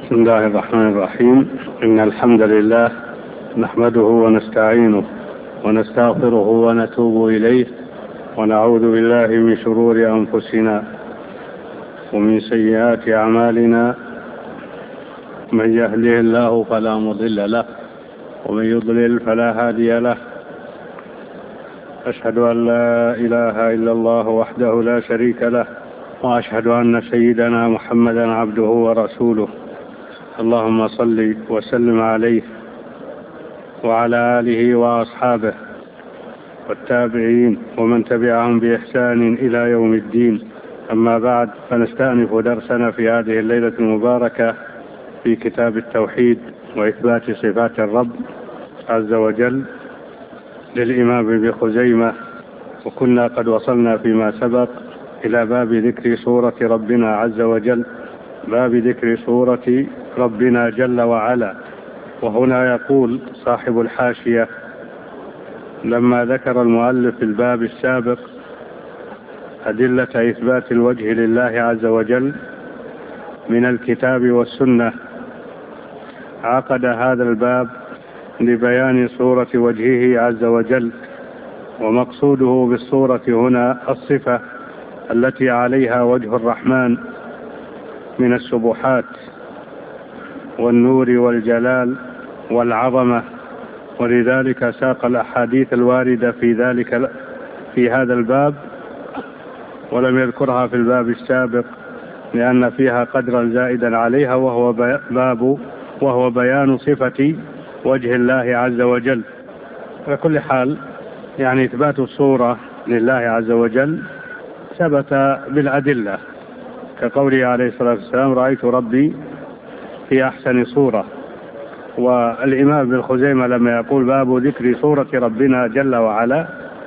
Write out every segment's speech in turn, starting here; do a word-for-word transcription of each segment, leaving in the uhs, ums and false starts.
بسم الله الرحمن الرحيم. إن الحمد لله نحمده ونستعينه ونستغفره ونتوب إليه ونعوذ بالله من شرور أنفسنا ومن سيئات أعمالنا. من يهده الله فلا مضل له ومن يضلل فلا هادي له. أشهد أن لا إله إلا الله وحده لا شريك له وأشهد أن سيدنا محمدا عبده ورسوله. اللهم صل وسلم عليه وعلى آله وأصحابه والتابعين ومن تبعهم بإحسان إلى يوم الدين. أما بعد، فنستأنف درسنا في هذه الليلة المباركة في كتاب التوحيد وإثبات صفات الرب عز وجل للإمام ابن خزيمة، وكنا قد وصلنا فيما سبق إلى باب ذكر سورة ربنا عز وجل، باب ذكر سورة ربنا جل وعلا. وهنا يقول صاحب الحاشية: لما ذكر المؤلف في الباب السابق أدلة إثبات الوجه لله عز وجل من الكتاب والسنة، عقد هذا الباب لبيان صورة وجهه عز وجل، ومقصوده بالصورة هنا الصفة التي عليها وجه الرحمن من السبحات والنور والجلال والعظمة. ولذلك ساق الأحاديث الواردة في ذلك في هذا الباب ولم يذكرها في الباب السابق، لأن فيها قدرا زائدا عليها، وهو باب وهو بيان صفة وجه الله عز وجل. على كل حال، يعني إثبات الصورة لله عز وجل ثبت بالأدلة، كقوله عليه الصلاة والسلام: رأيت ربي في أحسن صورة. والإمام ابن خزيمة لما يقول باب ذكر صورة ربنا جل وعلا،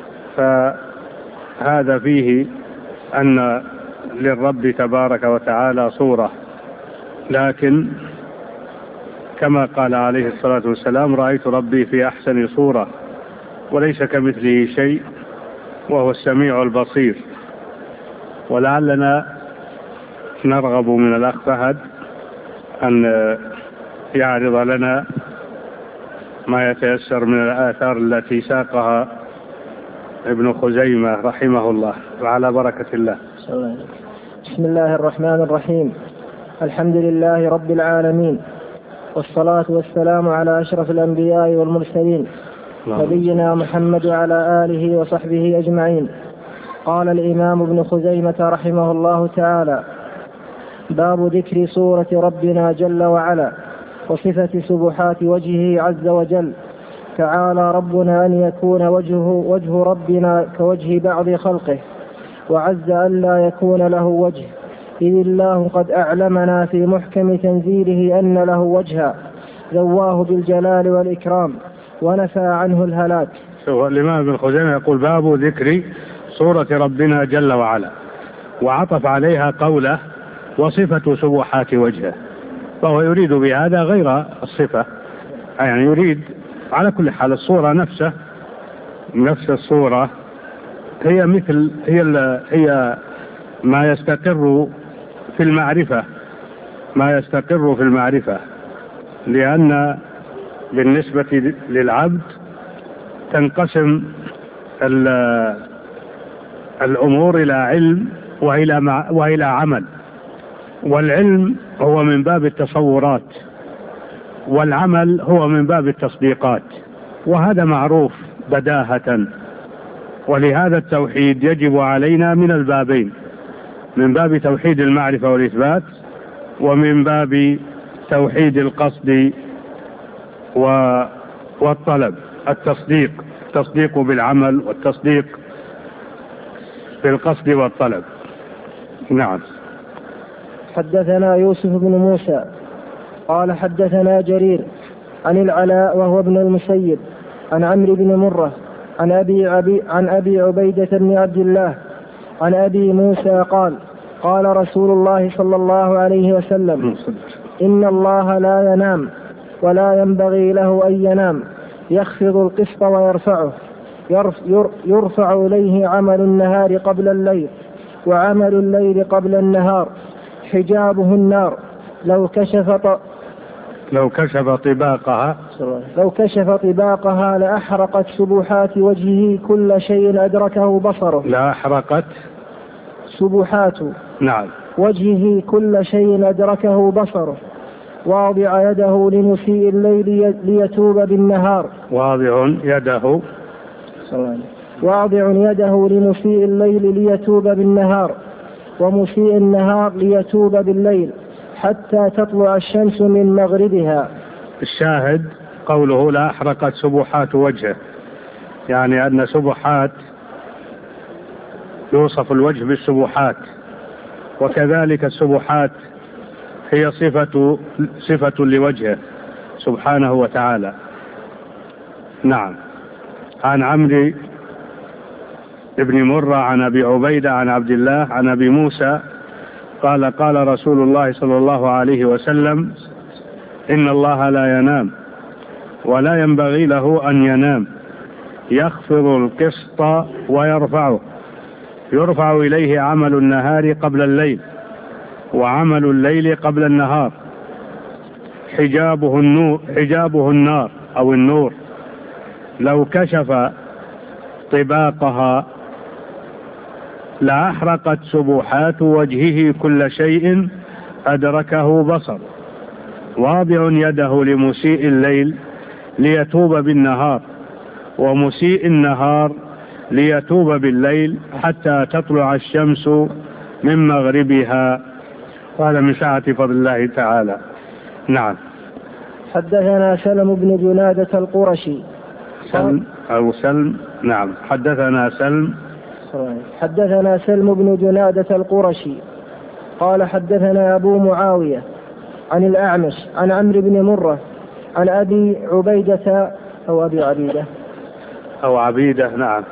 فهذا فيه أن للرب تبارك وتعالى صورة، لكن كما قال عليه الصلاة والسلام: رأيت ربي في أحسن صورة، وليس كمثله شيء وهو السميع البصير. ولعلنا نرغب من الأخ فهد أن يعرض لنا ما يتيسر من الآثار التي ساقها ابن خزيمة رحمه الله، وعلى بركة الله. بسم الله الرحمن الرحيم. الحمد لله رب العالمين، والصلاة والسلام على أشرف الأنبياء والمرسلين نبينا محمد وعلى آله وصحبه أجمعين. قال الإمام ابن خزيمة رحمه الله تعالى: باب ذكر صورة ربنا جل وعلا وصفة سبحات وجهه عز وجل. تعالى ربنا أن يكون وجهه وجه ربنا كوجه بعض خلقه، وعز أن لا يكون له وجه، إذ الله قد أعلمنا في محكم تنزيله أن له وجها ذواه بالجلال والإكرام ونفى عنه الهلاك. الإمام ابن خزيمة يقول باب ذكر صورة ربنا جل وعلا، وعطف عليها قوله: وصفة سبحات وجهه. فهو يريد بهذا غير الصفة، يعني يريد على كل حال الصورة نفسه، نفس الصورة هي مثل هي هي ما يستقر في المعرفة ما يستقر في المعرفة لأن بالنسبة للعبد تنقسم الأمور إلى علم وإلى وإلى عمل. والعلم هو من باب التصورات، والعمل هو من باب التصديقات، وهذا معروف بداهة. ولهذا التوحيد يجب علينا من البابين: من باب توحيد المعرفة والإثبات، ومن باب توحيد القصد والطلب، التصديق التصديق بالعمل والتصديق بالقصد والطلب. نعم. حدثنا يوسف بن موسى قال حدثنا جرير عن العلاء وهو ابن المسيب عن عمرو بن مرة عن أبي, عبي عن أبي عبيدة بن عبد الله عن أبي موسى قال: قال رسول الله صلى الله عليه وسلم: إن الله لا ينام ولا ينبغي له أن ينام، يخفض القسط ويرفعه، يرفع إليه عمل النهار قبل الليل وعمل الليل قبل النهار، حجابه النار، لو كشف لو كشف طباقها لو كشف طباقها لأحرقت سبحات وجهه كل شيء أدركه بصره. لأحرقت سبحات نعم وجهه كل شيء أدركه بصره. واضع يده لمسيء الليل ليتوب بالنهار. واضع يده واضع يده لمسيء الليل ليتوب بالنهار، ومسيء النهار ليتوب بالليل حتى تطلع الشمس من مغربها. الشاهد قوله لا أحرقت سبحات وجهه، يعني أن سبحات يوصف الوجه بالسبحات، وكذلك السبحات هي صفة صفة لوجهه سبحانه وتعالى. نعم. عن عمرو بن مرة عن أبي عبيدة عن عبد الله عن أبي موسى قال قال رسول الله صلى الله عليه وسلم إن الله لا ينام ولا ينبغي له أن ينام، يخفض القسط ويرفعه، يرفع إليه عمل النهار قبل الليل وعمل الليل قبل النهار، حجابه النور حجابه النار أو النور، لو كشف طباقها لأحرقت سبحات وجهه كل شيء أدركه بصر. واضع يده لمسيء الليل ليتوب بالنهار، ومسيء النهار ليتوب بالليل حتى تطلع الشمس من مغربها. هذا من سعة فضل الله تعالى. نعم. حدثنا سلم بن جنادة القرشي. سلم أو سلم نعم. حدثنا سلم حدثنا سلم بن جنادة القرشي قال حدثنا أبو معاوية عن الأعمش عن عمرو بن مرة عن أبي عبيدة أو أبي عبيدة أو عبيدة نعم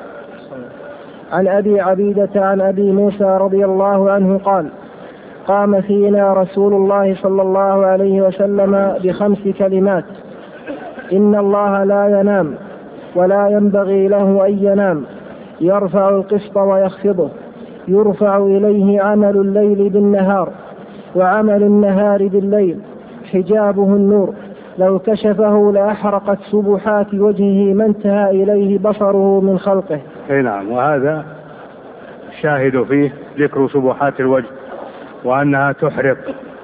عن أبي عبيدة عن أبي موسى رضي الله عنه قال قام فينا رسول الله صلى الله عليه وسلم بخمس كلمات: إن الله لا ينام ولا ينبغي له أن ينام، يرفع القسط ويخفضه، يرفع إليه عمل الليل بالنهار وعمل النهار بالليل، حجابه النور، لو كشفه لأحرقت سبحات وجهه ما انتهى إليه بصره من خلقه. نعم. وهذا شاهد فيه ذكر سبحات الوجه وأنها تحرق،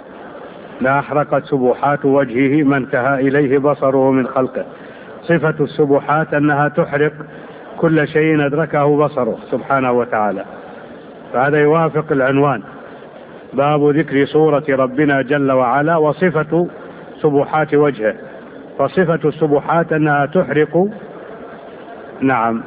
لأحرقت سبحات وجهه ما انتهى إليه بصره من خلقه. صفة السبحات أنها تحرق كل شيء أدركه بصره سبحانه وتعالى. فهذا يوافق العنوان باب ذكر صورة ربنا جل وعلا وصفة سبحات وجهه. فصفة السبحات أنها تحرق نعم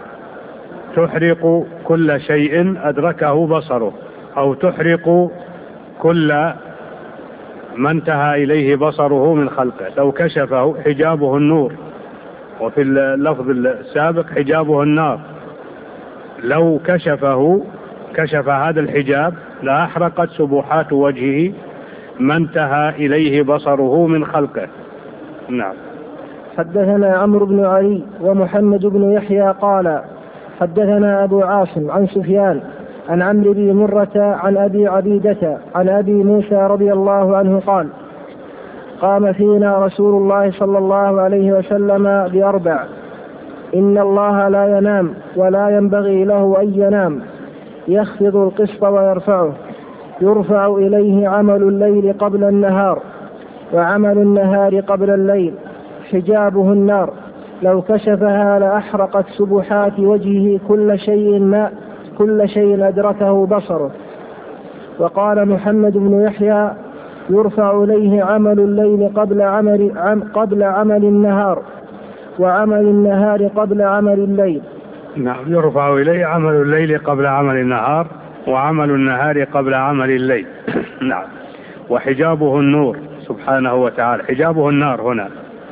تحرق كل شيء أدركه بصره، أو تحرق كل ما انتهى إليه بصره من خلقه. لو كشفه حجابه النور، وفي اللفظ السابق حجابه النار. لو كشفه كشف هذا الحجاب لأحرقت سبحات وجهه ما انتهى إليه بصره من خلقه. نعم. حدثنا عمرو بن علي ومحمد بن يحيى قال حدثنا أبو عاصم عن سفيان عن عمرو بن مرة عن أبي عبيدة عن أبي موسى رضي الله عنه قال قام فينا رسول الله صلى الله عليه وسلم بأربع: إن الله لا ينام ولا ينبغي له أن ينام، يخفض القسط ويرفعه، يرفع إليه عمل الليل قبل النهار وعمل النهار قبل الليل، حجابه النار، لو كشفها لأحرقت سبحات وجهه كل شيء ما كل شيء أدركه بصره. وقال محمد بن يحيى يرفع إليه عمل الليل قبل عمل, عم قبل عمل النهار وعمل النهار قبل عمل الليل. نعم. يرفع إليه عمل الليل قبل عمل النهار وعمل النهار قبل عمل الليل. نعم. وحجابه النور سبحانه وتعالى. حجابه النار هنا.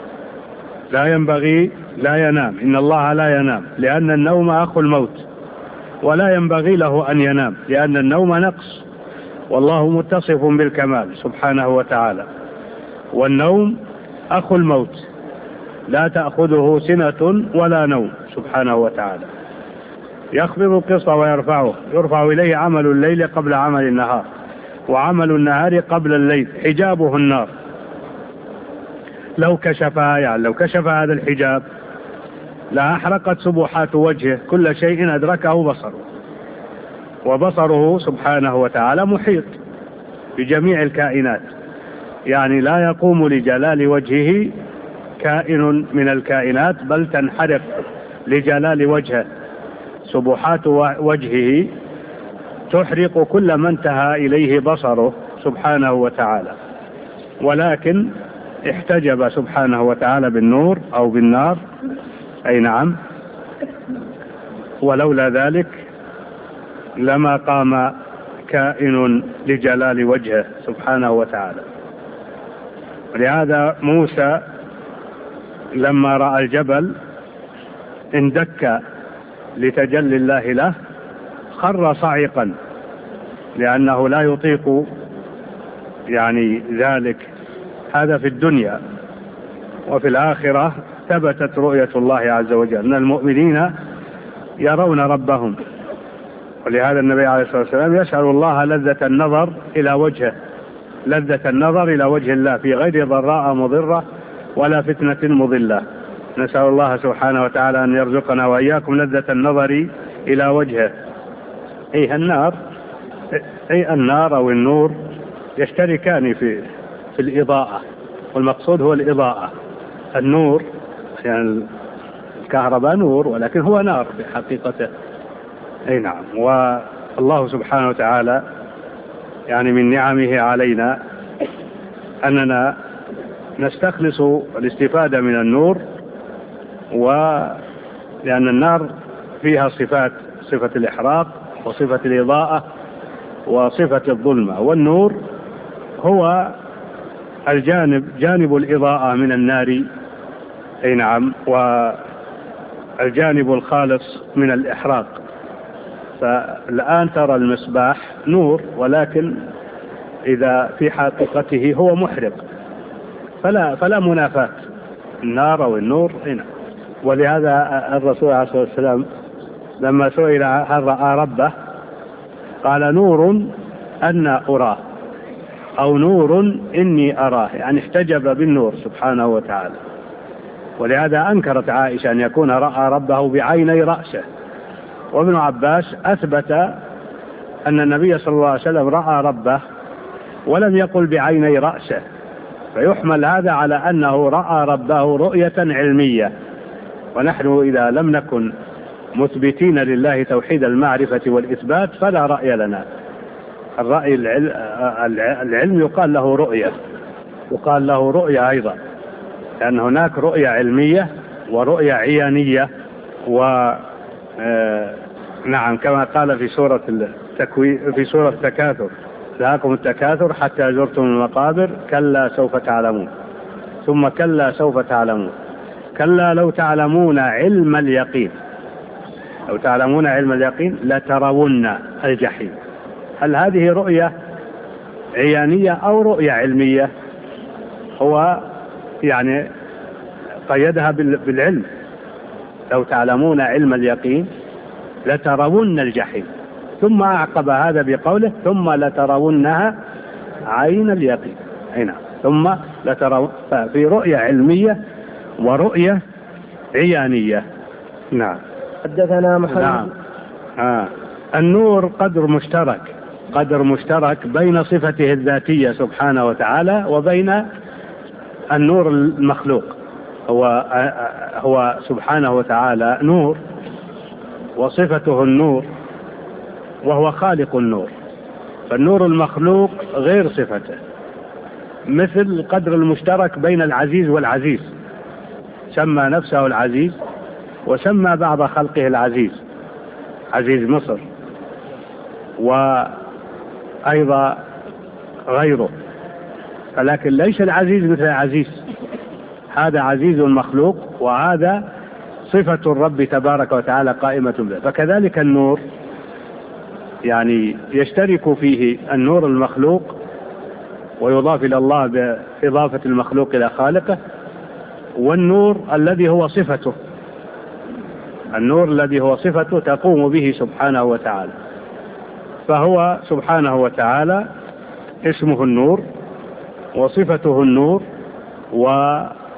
لا ينبغي لا ينام. إن الله لا ينام لأن النوم أخو الموت، ولا ينبغي له أن ينام لأن النوم نقص، والله متصف بالكمال سبحانه وتعالى. والنوم أخو الموت، لا تأخذه سنة ولا نوم سبحانه وتعالى. يخفض القسط ويرفعه، يرفع إليه عمل الليل قبل عمل النهار وعمل النهار قبل الليل، حجابه النار. لو كشفها يعني لو كشف هذا الحجاب لأحرقت سبحات وجهه، كل شيء أدركه بصره، وبصره سبحانه وتعالى محيط بجميع الكائنات، يعني لا يقوم لجلال وجهه كائن من الكائنات، بل تنحرق لجلال وجهه. سبحات وجهه تحرق كل ما انتهى إليه بصره سبحانه وتعالى، ولكن احتجب سبحانه وتعالى بالنور أو بالنار، أي نعم، ولولا ذلك لما قام كائن لجلال وجهه سبحانه وتعالى. ولهذا موسى لما رأى الجبل اندك لتجلي الله له، خر صعقا، لأنه لا يطيق يعني ذلك. هذا في الدنيا. وفي الآخرة ثبتت رؤية الله عز وجل، أن المؤمنين يرون ربهم. ولهذا النبي عليه الصلاة والسلام يسأل الله لذة النظر إلى وجهه، لذة النظر إلى وجه الله في غير ضراء مضرة ولا فتنة مضلة. نسأل الله سبحانه وتعالى أن يرزقنا وإياكم لذة النظر إلى وجهه. أي النار أي النار أو النور يشتركان في في الإضاءة، والمقصود هو الإضاءة. النور يعني الكهرباء نور، ولكن هو نار في حقيقته. أي نعم. والله سبحانه وتعالى يعني من نعمه علينا أننا نستخلص الاستفادة من النور، ولأن النار فيها صفات، صفة الإحراق وصفة الإضاءة وصفة الظلمة، والنور هو الجانب جانب الإضاءة من النار. أي نعم. والجانب الخالص من الإحراق. فالآن ترى المصباح نور، ولكن إذا في حقيقته هو محرق، فلا فلا منافاة النار أو النور هنا. ولهذا الرسول عليه الصلاة والسلام لما سئل هل رأى ربه قال نور أن أراه، أو نور إني أراه، يعني احتجب بالنور سبحانه وتعالى. ولهذا أنكرت عائشة أن يكون رأى ربه بعيني رأسه. وابن عباس أثبت أن النبي صلى الله عليه وسلم رأى ربه ولم يقل بعيني رأسه، فيحمل هذا على أنه رأى ربه رؤية علمية. ونحن إذا لم نكن مثبتين لله توحيد المعرفة والإثبات فلا رأي لنا. الرأي العلم يقال له رؤية، يقال له رؤية أيضا، لأن هناك رؤية علمية ورؤية عيانية. و نعم كما قال في سورة التكوير في سورة التكاثر: لهاكم التكاثر حتى زرتم المقابر كلا سوف تعلمون ثم كلا سوف تعلمون كلا لو تعلمون علم اليقين لو تعلمون علم اليقين لترون الجحيم. هل هذه رؤية عيانية أو رؤية علمية؟ هو يعني قيدها بالعلم: لو تعلمون علم اليقين لترون الجحيم، ثم أعقب هذا بقوله: ثم لترونها عين اليقين. هنا ثم لترون، في رؤية علمية ورؤية عيانية. نعم. حدثنا محمد. نعم. آه. النور قدر مشترك قدر مشترك بين صفته الذاتية سبحانه وتعالى وبين النور المخلوق. هو هو سبحانه وتعالى نور، وصفته النور، وهو خالق النور. فالنور المخلوق غير صفته، مثل القدر المشترك بين العزيز والعزيز، سمى نفسه العزيز وسمى بعض خلقه العزيز، عزيز مصر، وأيضا غيره. ولكن ليس العزيز مثل العزيز، هذا عزيز مخلوق وهذا صفة الرب تبارك وتعالى قائمة به. فكذلك النور يعني يشترك فيه النور المخلوق ويضاف إلى الله بإضافة المخلوق إلى خالقه، والنور الذي هو صفته النور الذي هو صفته تقوم به سبحانه وتعالى. فهو سبحانه وتعالى اسمه النور وصفته النور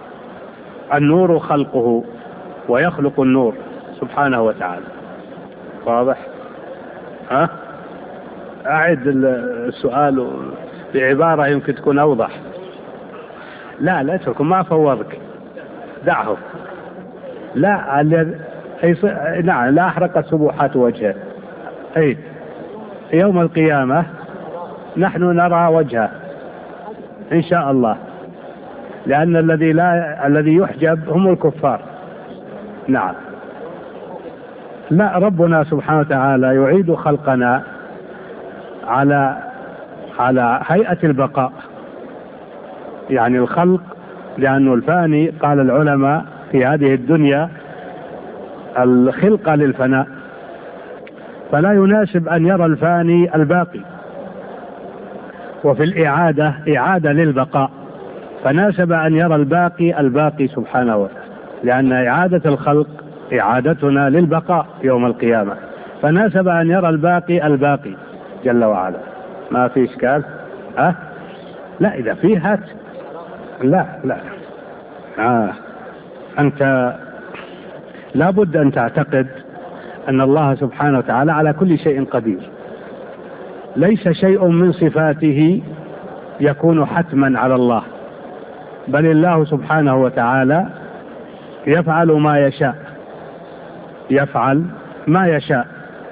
النور خلقه ويخلق النور سبحانه وتعالى. واضح؟ ها؟ أعد السؤال بعبارة يمكن تكون أوضح. لا لا اتركه، ما فورك، دعه. لا نعم، لا أحرقت سبحات وجهه. أي يوم القيامة نحن نرى وجهه إن شاء الله، لأن الذي لا الذي يحجب هم الكفار. نعم. لا، ربنا سبحانه وتعالى يعيد خلقنا على على هيئة البقاء، يعني الخلق، لأنه الفاني قال العلماء في هذه الدنيا الخلقة للفناء، فلا يناسب أن يرى الفاني الباقي، وفي الإعادة إعادة للبقاء، فناسب أن يرى الباقي الباقي سبحانه وتعالى، لأن إعادة الخلق إعادتنا للبقاء يوم القيامة، فناسب أن يرى الباقي الباقي جل وعلا. ما في إشكال؟ أه؟ لا، إذا فيه هات. لا لا آه. أنت لابد أن تعتقد أن الله سبحانه وتعالى على كل شيء قدير، ليس شيء من صفاته يكون حتما على الله، بل الله سبحانه وتعالى يفعل ما يشاء، يفعل ما يشاء.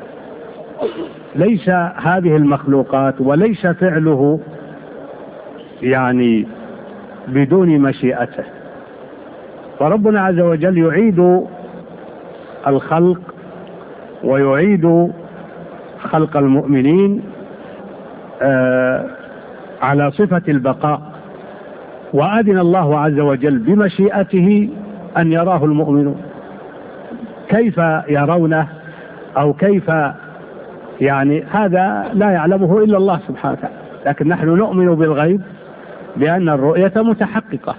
ليس هذه المخلوقات وليس فعله يعني بدون مشيئته. فربنا عز وجل يعيد الخلق ويعيد خلق المؤمنين آه على صفة البقاء، وأذن الله عز وجل بمشيئته أن يراه المؤمنون. كيف يرونه أو كيف يعني هذا لا يعلمه إلا الله سبحانه وتعالى، لكن نحن نؤمن بالغيب بأن الرؤية متحققة،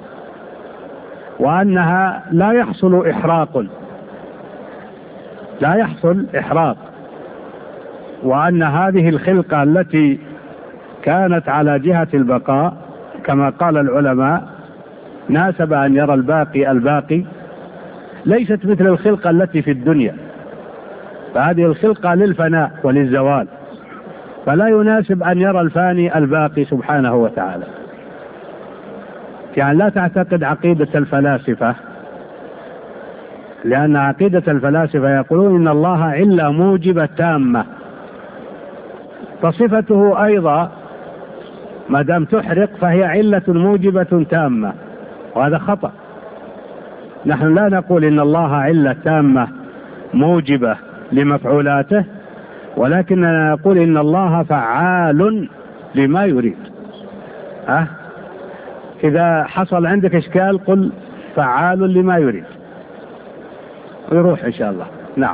وأنها لا يحصل إحراق لا يحصل إحراق وأن هذه الخلقة التي كانت على جهة البقاء كما قال العلماء ناسب أن يرى الباقي الباقي، ليست مثل الخلقة التي في الدنيا، فهذه الخلقة للفناء وللزوال، فلا يناسب أن يرى الفاني الباقي سبحانه وتعالى. يعني لا تعتقد عقيدة الفلاسفة، لأن عقيدة الفلاسفة يقولون إن الله علة موجبة تامة، فصفته أيضا ما دام تحرق فهي علة موجبة تامة، وهذا خطأ. نحن لا نقول إن الله علة تامة موجبة لمفعولاته، ولكننا نقول إن الله فعال لما يريد. أه؟ إذا حصل عندك إشكال قل فعال لما يريد ويروح إن شاء الله. نعم.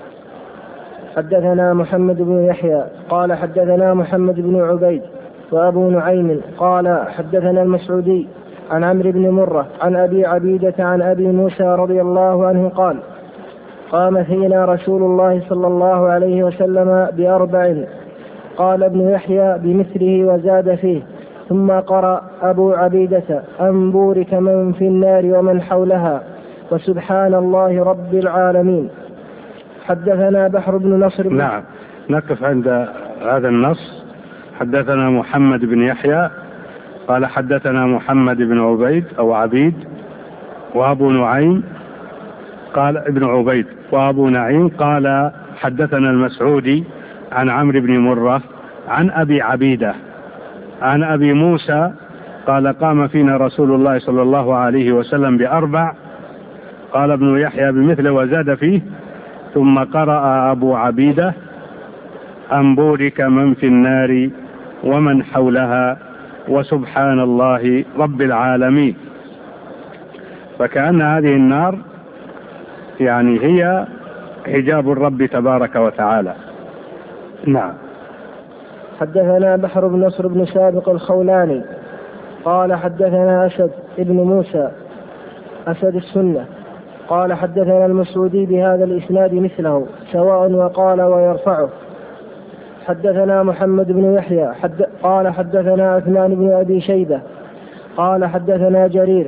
حدثنا محمد بن يحيى قال حدثنا محمد بن عبيد وأبو نعيم قال حدثنا المسعودي عن عمرو بن مرة عن أبي عبيدة عن أبي موسى رضي الله عنه قال قام فينا رسول الله صلى الله عليه وسلم بأربع. قال ابن يحيى بمثله وزاد فيه، ثم قرأ أبو عبيدة أن بورك من في النار ومن حولها وسبحان الله رب العالمين. حدثنا بحر بن نصر بن نعم، نقف عند هذا النص. حدثنا محمد بن يحيى قال حدثنا محمد بن عبيد أو عبيد وأبو نعيم قال ابن عبيد وأبو نعيم قال حدثنا المسعودي عن عمرو بن مرة عن أبي عبيدة عن أبي موسى قال قام فينا رسول الله صلى الله عليه وسلم بأربع. قال ابن يحيى بمثله وزاد فيه، ثم قرأ أبو عبيدة أن بورك من في النار ومن حولها وسبحان الله رب العالمين. فكأن هذه النار يعني هي حجاب الرب تبارك وتعالى. نعم. حدثنا بحر بن نصر بن سابق الخولاني قال حدثنا أسد ابن موسى أسد السنة قال حدثنا المسعودي بهذا الإسناد مثله سواء وقال ويرفعه. حدثنا محمد بن يحيى حد قال حدثنا عثمان بن أبي شيبة قال حدثنا جرير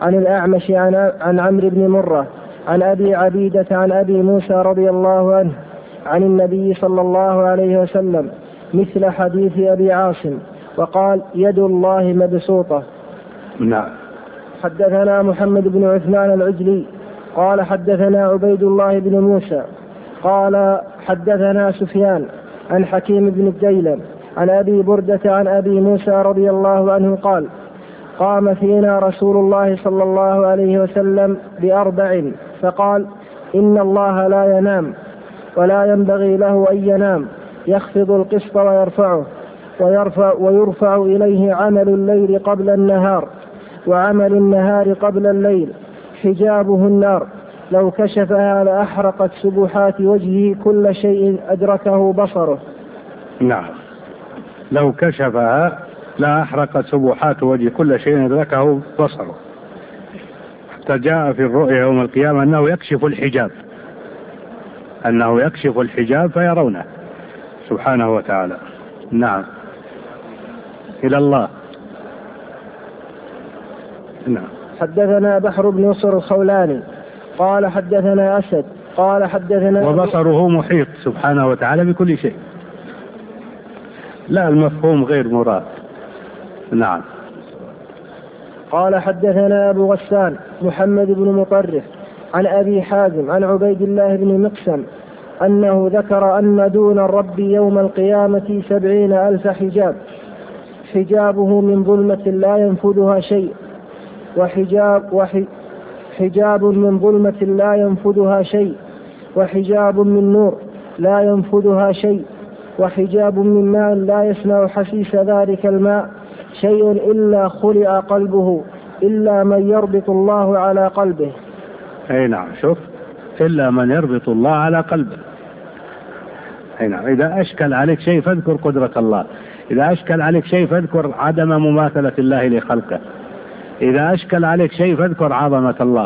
عن الأعمش عن, عن عمرو بن مرة عن أبي عبيدة عن أبي موسى رضي الله عنه عن النبي صلى الله عليه وسلم مثل حديث أبي عاصم، وقال يد الله مبسوطة. نعم. حدثنا محمد بن عثمان العجلي قال حدثنا عبيد الله بن موسى قال حدثنا سفيان عن حكيم بن الديلم عن أبي بردة عن أبي موسى رضي الله عنه قال قام فينا رسول الله صلى الله عليه وسلم بأربع فقال إن الله لا ينام ولا ينبغي له أن ينام، يخفض القسط ويرفعه ويرفع, ويرفع إليه عمل الليل قبل النهار وعمل النهار قبل الليل، حجابه النار، لو كشفها لأحرقت سبحات وجهه كل شيء أدركه بصره. نعم، لو كشفها لأحرقت سبحات وجهه كل شيء أدركه بصره. حتى جاء في الرؤيا يوم القيامة أنه يكشف الحجاب أنه يكشف الحجاب فيرونه سبحانه وتعالى. نعم، إلى الله. نعم. حدثنا بحر بن نصر الخولاني قال حدثنا أسد قال حدثنا وبصره محيط سبحانه وتعالى بكل شيء، لا المفهوم غير مراد. نعم. قال حدثنا أبو غسان محمد بن مطرف عن أبي حازم عن عبيد الله بن مقسم أنه ذكر أن دون الرب يوم القيامة سبعين ألف حجاب، حجابه من ظلمة لا ينفذها شيء، وحجاب وحي حجاب من ظلمة لا ينفذها شيء، وحجاب من نور لا ينفذها شيء، وحجاب من ماء لا يسمع حسيس ذلك الماء شيء إلا خلق قلبه إلا من يربط الله على قلبه. أي نعم، شوف، إلا من يربط الله على قلبه. أي نعم. إذا أشكل عليك شيء فاذكر قدرة الله، إذا أشكل عليك شيء فاذكر عدم مماثلة الله لخلقه، إذا أشكل عليك شيء فاذكر عظمة الله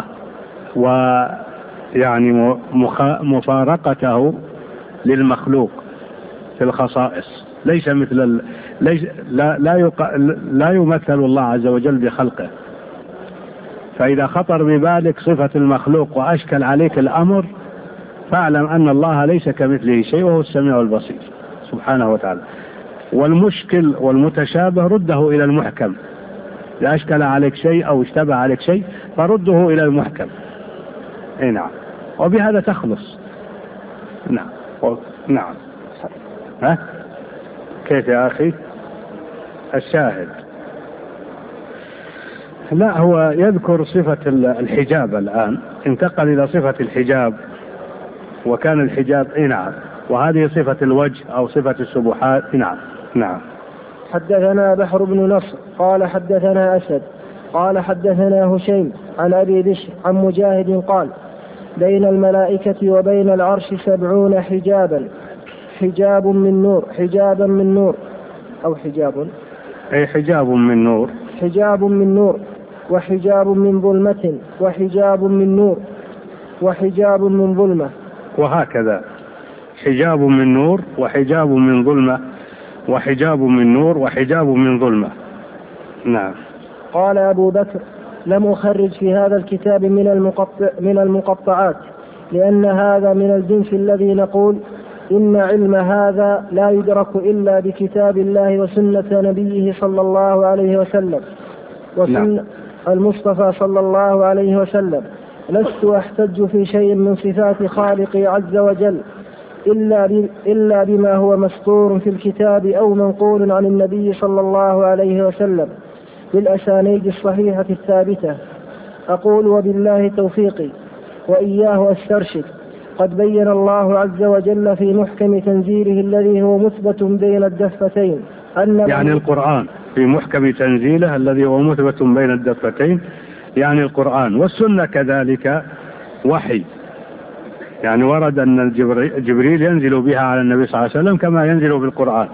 ويعني مفارقته للمخلوق في الخصائص. ليس مثل ال... ليس لا لا, يق... لا يمثل الله عز وجل بخلقه. فإذا خطر ببالك صفة المخلوق وأشكل عليك الأمر فاعلم أن الله ليس كمثله شيء وهو السميع البصير سبحانه وتعالى. والمشكل والمتشابه رده إلى المحكم. إذا أشكل عليك شيء أو اشتبه عليك شيء فرده إلى المحكم. أي نعم، وبهذا تخلص. نعم. و... نعم. ها؟ كيف يا أخي؟ الشاهد لا، هو يذكر صفة الحجاب الآن، انتقل إلى صفة الحجاب، وكان الحجاب إيه نعم، وهذه صفة الوجه أو صفة السبحات. نعم. نعم. حدثنا بحر بن نصر قال حدثنا أسد قال حدثنا هشيم عن أبي بشر عن مجاهد قال بين الملائكة وبين العرش سبعون حجابا، حجاب من نور حجابا من نور أو حجاب أي حجاب من نور حجاب من نور وحجاب من ظلمة وحجاب من نور وحجاب من ظلمة، وهكذا حجاب من نور وحجاب من ظلمة وحجاب من نور وحجاب من ظلمة. نعم. قال أبو بكر لم أخرج في هذا الكتاب من المقطع من المقطعات لأن هذا من الجنس الذي نقول إن علم هذا لا يدرك إلا بكتاب الله وسنة نبيه صلى الله عليه وسلم وسنة المصطفى صلى الله عليه وسلم. لست أحتج في شيء من صفات خالقي عز وجل إلا إلا بما هو مسطور في الكتاب أو منقول عن النبي صلى الله عليه وسلم بالأسانيد الصحيحة الثابتة. أقول وبالله توفيقي وإياه أسترشد. قد بين الله عز وجل في محكم تنزيله الذي هو مثبت بين الدفتين أن يعني القرآن في محكم تنزيله الذي هو مثبت بين الدفتين، يعني القرآن، والسنة كذلك وحي، يعني ورد أن جبريل ينزل بها على النبي صلى الله عليه وسلم كما ينزل بالقرآن،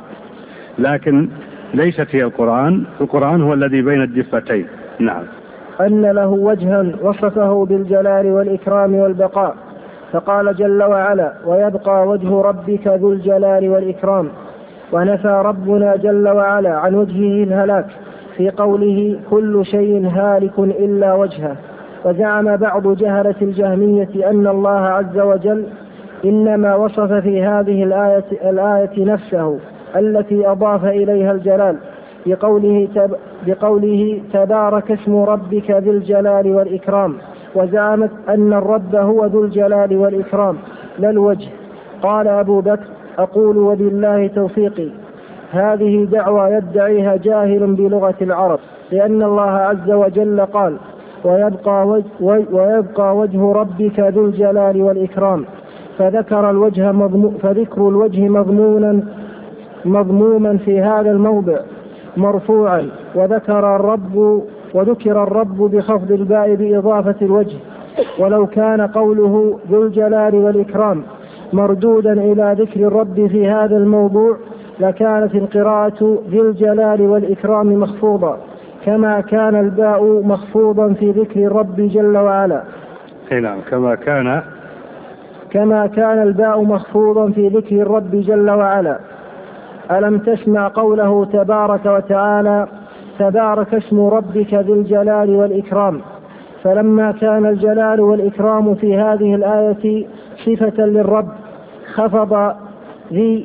لكن ليست هي القرآن، القرآن هو الذي بين الدفتين. نعم. أن له وجها وصفه بالجلال والإكرام والبقاء، فقال جل وعلا ويبقى وجه ربك ذو الجلال والإكرام، ونفى ربنا جل وعلا عن وجهه الهلاك في قوله كل شيء هالك إلا وجهه. وزعم بعض جهلة الجهمية أن الله عز وجل إنما وصف في هذه الآية, الآية نفسه التي أضاف إليها الجلال بقوله, تب بقوله تبارك اسم ربك ذي الجلال والإكرام، وزعمت أن الرب هو ذو الجلال والإكرام لا الوجه. قال أبو بكر أقول وبالله توفيقي هذه دعوى يدعيها جاهل بلغة العرب، لأن الله عز وجل قال ويبقى وجه, ويبقى وجه ربك ذو الجلال والإكرام، فذكر الوجه مضمو فذكر الوجه مضمونا مضموما في هذا الموضع مرفوعا، وذكر الرب وذكر الرب بخفض الباء بإضافة الوجه. ولو كان قوله ذو الجلال والإكرام مردودا إلى ذكر الرب في هذا الموضوع لكانت القراءة ذي الجلال والإكرام مخفوضة، كما كان الباء مخفوضا في ذكر الرب جل وعلا. نعم، كما كان كما كان الباء مخفوضا في ذكر الرب جل وعلا. ألم تسمع قوله تبارك وتعالى تبارك اسم ربك ذي الجلال والإكرام؟ فلما كان الجلال والإكرام في هذه الآية صفة للرب خفض ذي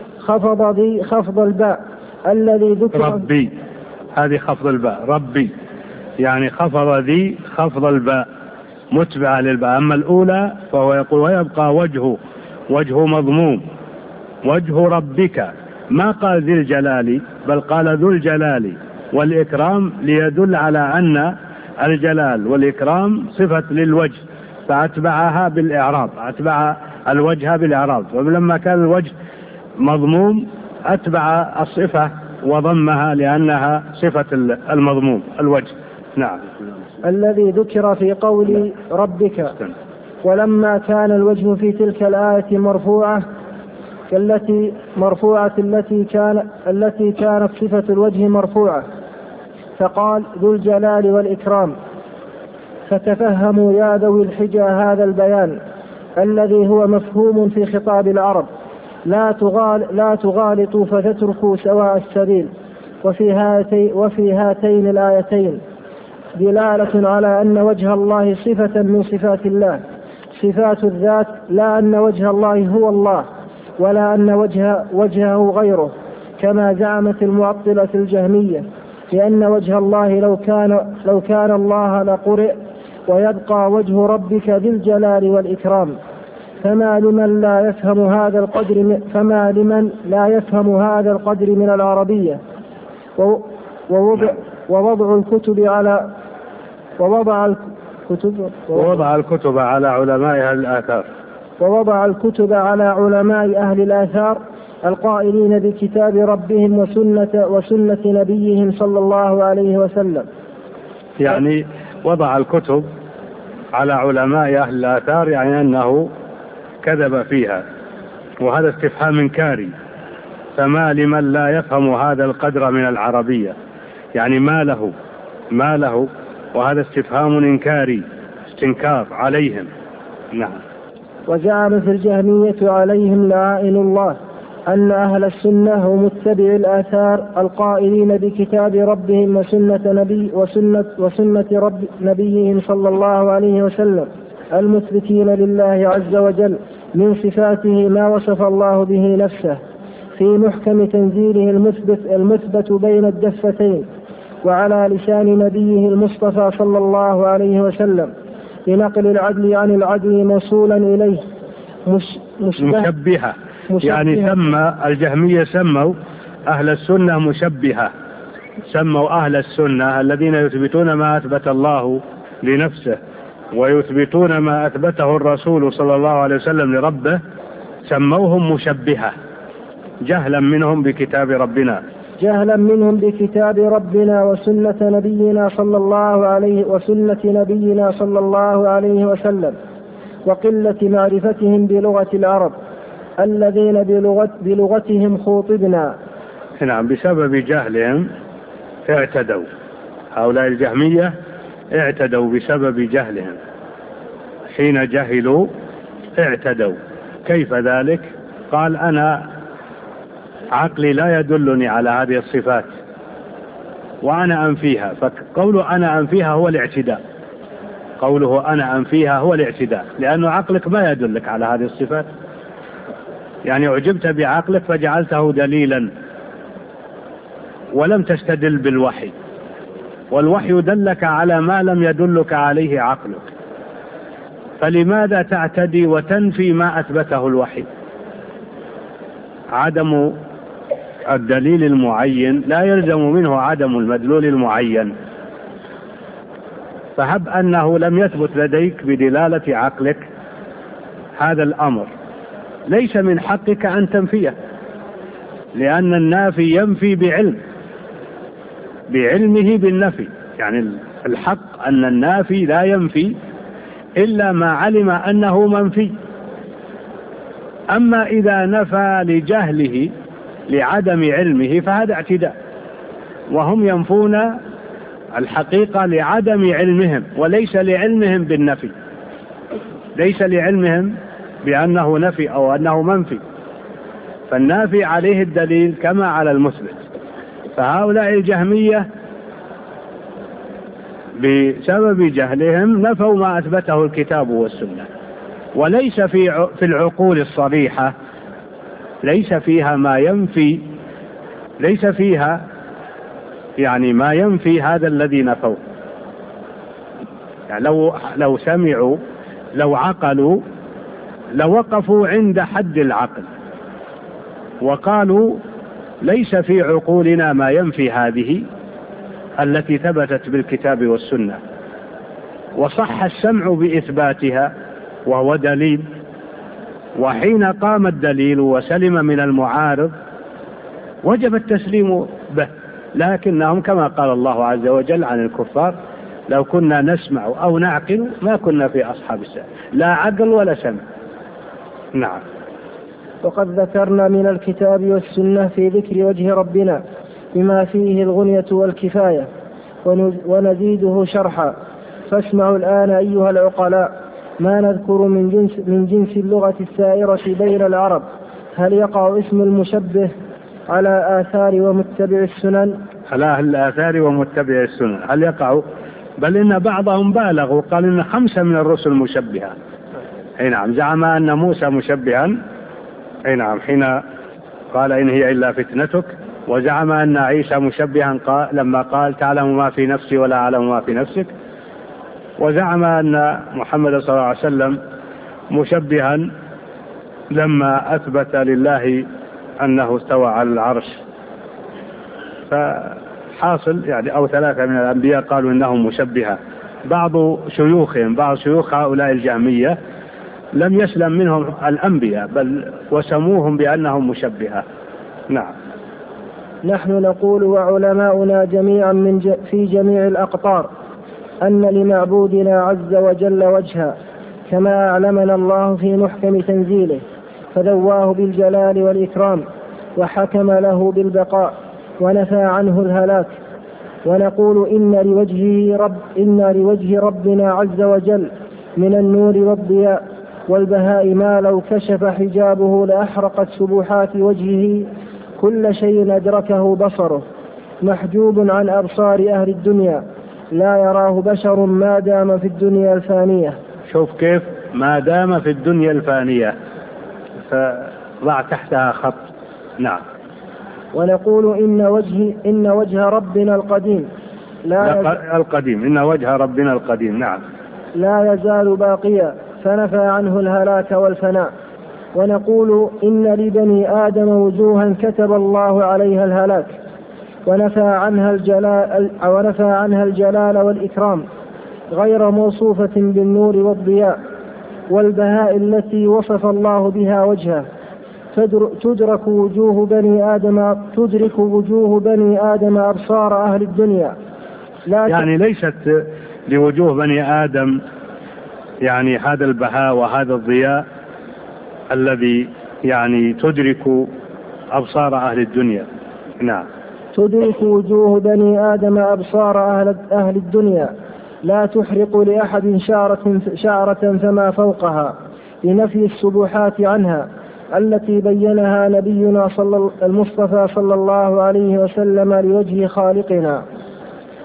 خفض ذي خفض الباء الذي ذكر ربي، هذه خفض الباء ربي، يعني خفض ذي خفض الباء متبعة للباء. أما الأولى فهو يقول ويبقى وجهه وجه مضموم وجه ربك، ما قال ذي الجلال بل قال ذو الجلال والإكرام ليدل على أن الجلال والإكرام صفة للوجه، فأتبعها بالإعراب، أتبع الوجه بالإعراب. ولما كان الوجه مضموم أتبع الصفة وضمها لأنها صفة المضموم الوجه. نعم. الذي ذكر في قول ربك. ولما كان الوجه في تلك الآية مرفوعة التي مرفوعة التي كان التي كانت صفة الوجه مرفوعة فقال ذو الجلال والإكرام. فتفهموا يا ذوي الحجى هذا البيان الذي هو مفهوم في خطاب العرب، لا تغال لا تغالطوا فتتركوا سواء السبيل. وفي هاتين وفي هاتين الآيتين دلالة على أن وجه الله صفة من صفات الله، صفات الذات، لا أن وجه الله هو الله ولا أن وجه وجهه غيره كما زعمت المعطلة الجهمية، لأن وجه الله لو كان لو كان الله لقرئ ويبقى وجه ربك ذي الجلال والإكرام. فما لمن لا يفهم هذا القدر فما لمن لا يفهم هذا القدر من العربية ووضع ووضع الكتب على ووضع الكتب ووضع الكتب على علماء أهل الآثار ووضع الكتب على علماء أهل الآثار القائلين بكتاب ربهم وسنة وسنة نبيهم صلى الله عليه وسلم. يعني وضع الكتب على علماء أهل الآثار يعني أنه كذب فيها، وهذا استفهام إنكاري. فما لمن لا يفهم هذا القدر من العربية، يعني ما له ما له وهذا استفهام إنكاري، استنكار عليهم. نعم. وزعمت الجهمية عليهم لعائن الله أن أهل السنة هم متبعي الآثار القائلين بكتاب ربهم وسنة نبي وسنة وسنة رب نبيهم صلى الله عليه وسلم المثبتين لله عز وجل من صفاته ما وصف الله به نفسه في محكم تنزيله المثبت المثبت بين الدفتين، وعلى لسان نبيه المصطفى صلى الله عليه وسلم لنقل العدل عن العدل موصولا إليه مش مشبهة. يعني سمى الجهمية سموا أهل السنة مشبهة، سموا أهل السنة الذين يثبتون ما أثبت الله لنفسه ويثبتون ما أثبته الرسول صلى الله عليه وسلم لربه، سموهم مشبهة جهلا منهم بكتاب ربنا جهلا منهم بكتاب ربنا وسنة نبينا صلى الله عليه وسنة نبينا صلى الله عليه وسلم، وقلة معرفتهم بلغة العرب الذين بلغت بلغتهم خوطبنا. نعم، بسبب جهلهم اعتدوا، هؤلاء الجهمية اعتدوا بسبب جهلهم، حين جهلوا اعتدوا. كيف ذلك؟ قال أنا عقلي لا يدلني على هذه الصفات، وأنا أنفيها، فقوله أنا أنفيها هو الاعتداء، قوله أنا أنفيها هو الاعتداء، لأنه عقلك ما يدلك على هذه الصفات، يعني أعجبت بعقلك فجعلته دليلا ولم تستدل بالوحي، والوحي دلك على ما لم يدلك عليه عقلك، فلماذا تعتدي وتنفي ما أثبته الوحي؟ عدم الدليل المعين لا يلزم منه عدم المدلول المعين، فهب أنه لم يثبت لديك بدلالة عقلك هذا الأمر، ليس من حقك أن تنفيه، لأن النافي ينفي بعلم، بعلمه بالنفي، يعني الحق أن النافي لا ينفي إلا ما علم أنه منفي. أما إذا نفى لجهله لعدم علمه فهذا اعتداء، وهم ينفون الحقيقة لعدم علمهم وليس لعلمهم بالنفي، ليس لعلمهم بأنه نفي أو أنه منفي، فالنافي عليه الدليل كما على المثبت. فهؤلاء الجهمية بسبب جهلهم نفوا ما أثبته الكتاب والسنة، وليس في في العقول الصريحة ليس فيها ما ينفي، ليس فيها يعني ما ينفي هذا الذي نفوه. يعني لو لو سمعوا لو عقلوا لوقفوا عند حد العقل وقالوا ليس في عقولنا ما ينفي هذه التي ثبتت بالكتاب والسنة، وصح السمع بإثباتها وهو دليل، وحين قام الدليل وسلم من المعارض وجب التسليم به. لكنهم كما قال الله عز وجل عن الكفار لو كنا نسمع أو نعقل ما كنا في أصحاب السعير، لا عقل ولا سمع. نعم. وقد ذكرنا من الكتاب والسنة في ذكر وجه ربنا بما فيه الغنية والكفاية، ونزيده شرحا، فاسمعوا الآن أيها العقلاء ما نذكر من جنس, من جنس اللغة السائرة بين العرب. هل يقع اسم المشبه على آثار ومتبع السنن؟ على أهل الآثار ومتبع السنن هل يقع؟ بل إن بعضهم بالغ وقال إن خمسة من الرسل مشبهة. أي نعم، زعم أن موسى مشبها، أي نعم، حين قال إن هي إلا فتنتك، وزعم أن عيسى مشبها قال لما قال تعلم ما في نفسي ولا أعلم ما في نفسك، وزعم أن محمد صلى الله عليه وسلم مشبها لما أثبت لله أنه استوى على العرش. فحاصل يعني أو ثلاثة من الأنبياء قالوا إنهم مشبهة. بعض شيوخهم بعض شيوخ هؤلاء الجهمية لم يسلم منهم الأنبياء بل وسموهم بأنهم مشبهة. نعم. نحن نقول وعلماؤنا جميعا من ج... في جميع الأقطار أن لمعبودنا عز وجل وجها، كما أعلمنا الله في محكم تنزيله، فذواه بالجلال والإكرام وحكم له بالبقاء ونفى عنه الهلاك. ونقول إن لوجهه رب إن لوجه ربنا عز وجل من النور والضياء والبهاء ما لو كشف حجابه لأحرقت سبحات وجهه كل شيء أدركه بصره، محجوب عن أبصار أهل الدنيا لا يراه بشر ما دام في الدنيا الفانية. شوف كيف ما دام في الدنيا الفانية، فضع تحتها خط. نعم. ونقول إن وجه إن وجه ربنا القديم لا يز... القديم إن وجه ربنا القديم نعم لا يزال باقيا، فنفى عنه الهلاك والفناء. ونقول إن لبني آدم وجوها كتب الله عليها الهلاك، ونفى عنها الجلال ونفى عنها الجلال والإكرام، غير موصوفة بالنور والضياء والبهاء التي وصف الله بها وجهه. تدرك وجوه بني آدم تدرك وجوه بني آدم أبصار أهل الدنيا. لا يعني ليست لوجوه بني آدم يعني هذا البهاء وهذا الضياء الذي يعني تدرك أبصار أهل الدنيا. نعم. تدرك وجوه بني آدم أبصار أهل, أهل الدنيا لا تحرق لأحد شعرة, شعرة فما فوقها، لنفي السبحات عنها التي بينها نبينا صلى المصطفى صلى الله عليه وسلم لوجه خالقنا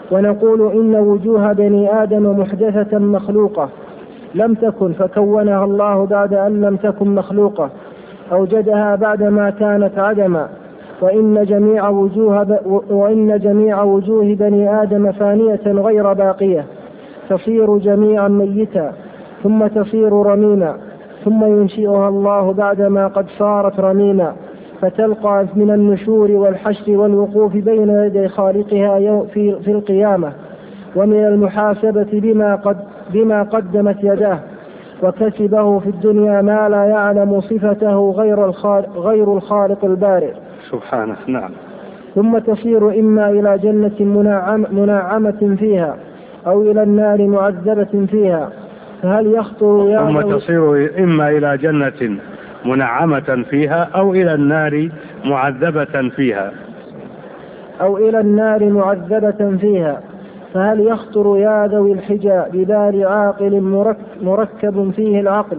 ونقول إن وجوه بني آدم محدثة مخلوقة لم تكن فكونها الله بعد أن لم تكن مخلوقة، أوجدها بعدما كانت عدما، وإن جميع وجوه, وإن جميع وجوه بني آدم فانية غير باقية، تصير جميعا ميتا ثم تصير رميما، ثم ينشئها الله بعدما قد صارت رميما، فتلقى من النشور والحشر والوقوف بين يدي خالقها في, في القيامة، ومن المحاسبة بما, قد بما قدمت يداه، وكسبه في الدنيا ما لا يعلم صفته غير الخالق, غير الخالق البارئ سبحانه. نعم. ثم تصير إما إلى جنة منعم منعمة فيها أو إلى النار معذبة فيها، فهل يخطر يا ثم تصير إما إلى جنة منعمة فيها أو إلى النار معذبة فيها أو إلى النار معذبة فيها فهل يخطر يا ذوي الحجى ببال عاقل مركب فيه العقل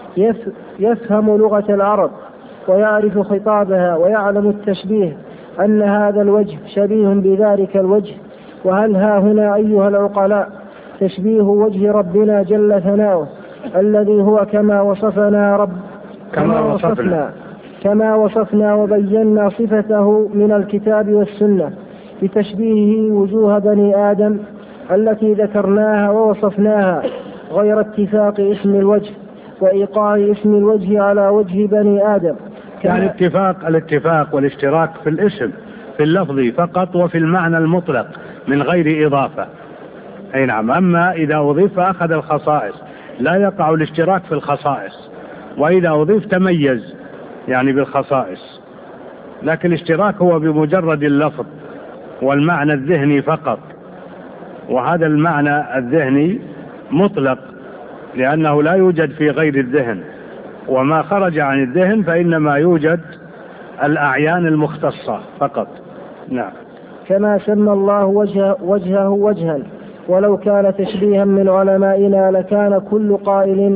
يفهم لغة العرب ويعرف خطابها ويعلم التشبيه أن هذا الوجه شبيه بذلك الوجه؟ وهل ها هنا أيها العقلاء تشبيه وجه ربنا جل ثناؤه الذي هو كما وصفنا رب كما وصفنا كما وصفنا وبينا صفته من الكتاب والسنة بتشبيهه وجوه بني آدم التي ذكرناها ووصفناها، غير اتفاق اسم الوجه وإيقاع اسم الوجه على وجه بني آدم، يعني اتفاق الاتفاق والاشتراك في الاسم في اللفظ فقط وفي المعنى المطلق من غير إضافة. أي نعم. أما إذا أضيف أخذ الخصائص، لا يقع الاشتراك في الخصائص، وإذا أضيف تميز يعني بالخصائص، لكن الاشتراك هو بمجرد اللفظ والمعنى الذهني فقط، وهذا المعنى الذهني مطلق لأنه لا يوجد في غير الذهن، وما خرج عن الذهن فإنما يوجد الأعيان المختصة فقط. نعم. كما سمى الله وجه وجهه وجها، ولو كان تشبيها من علمائنا لكان كل قائل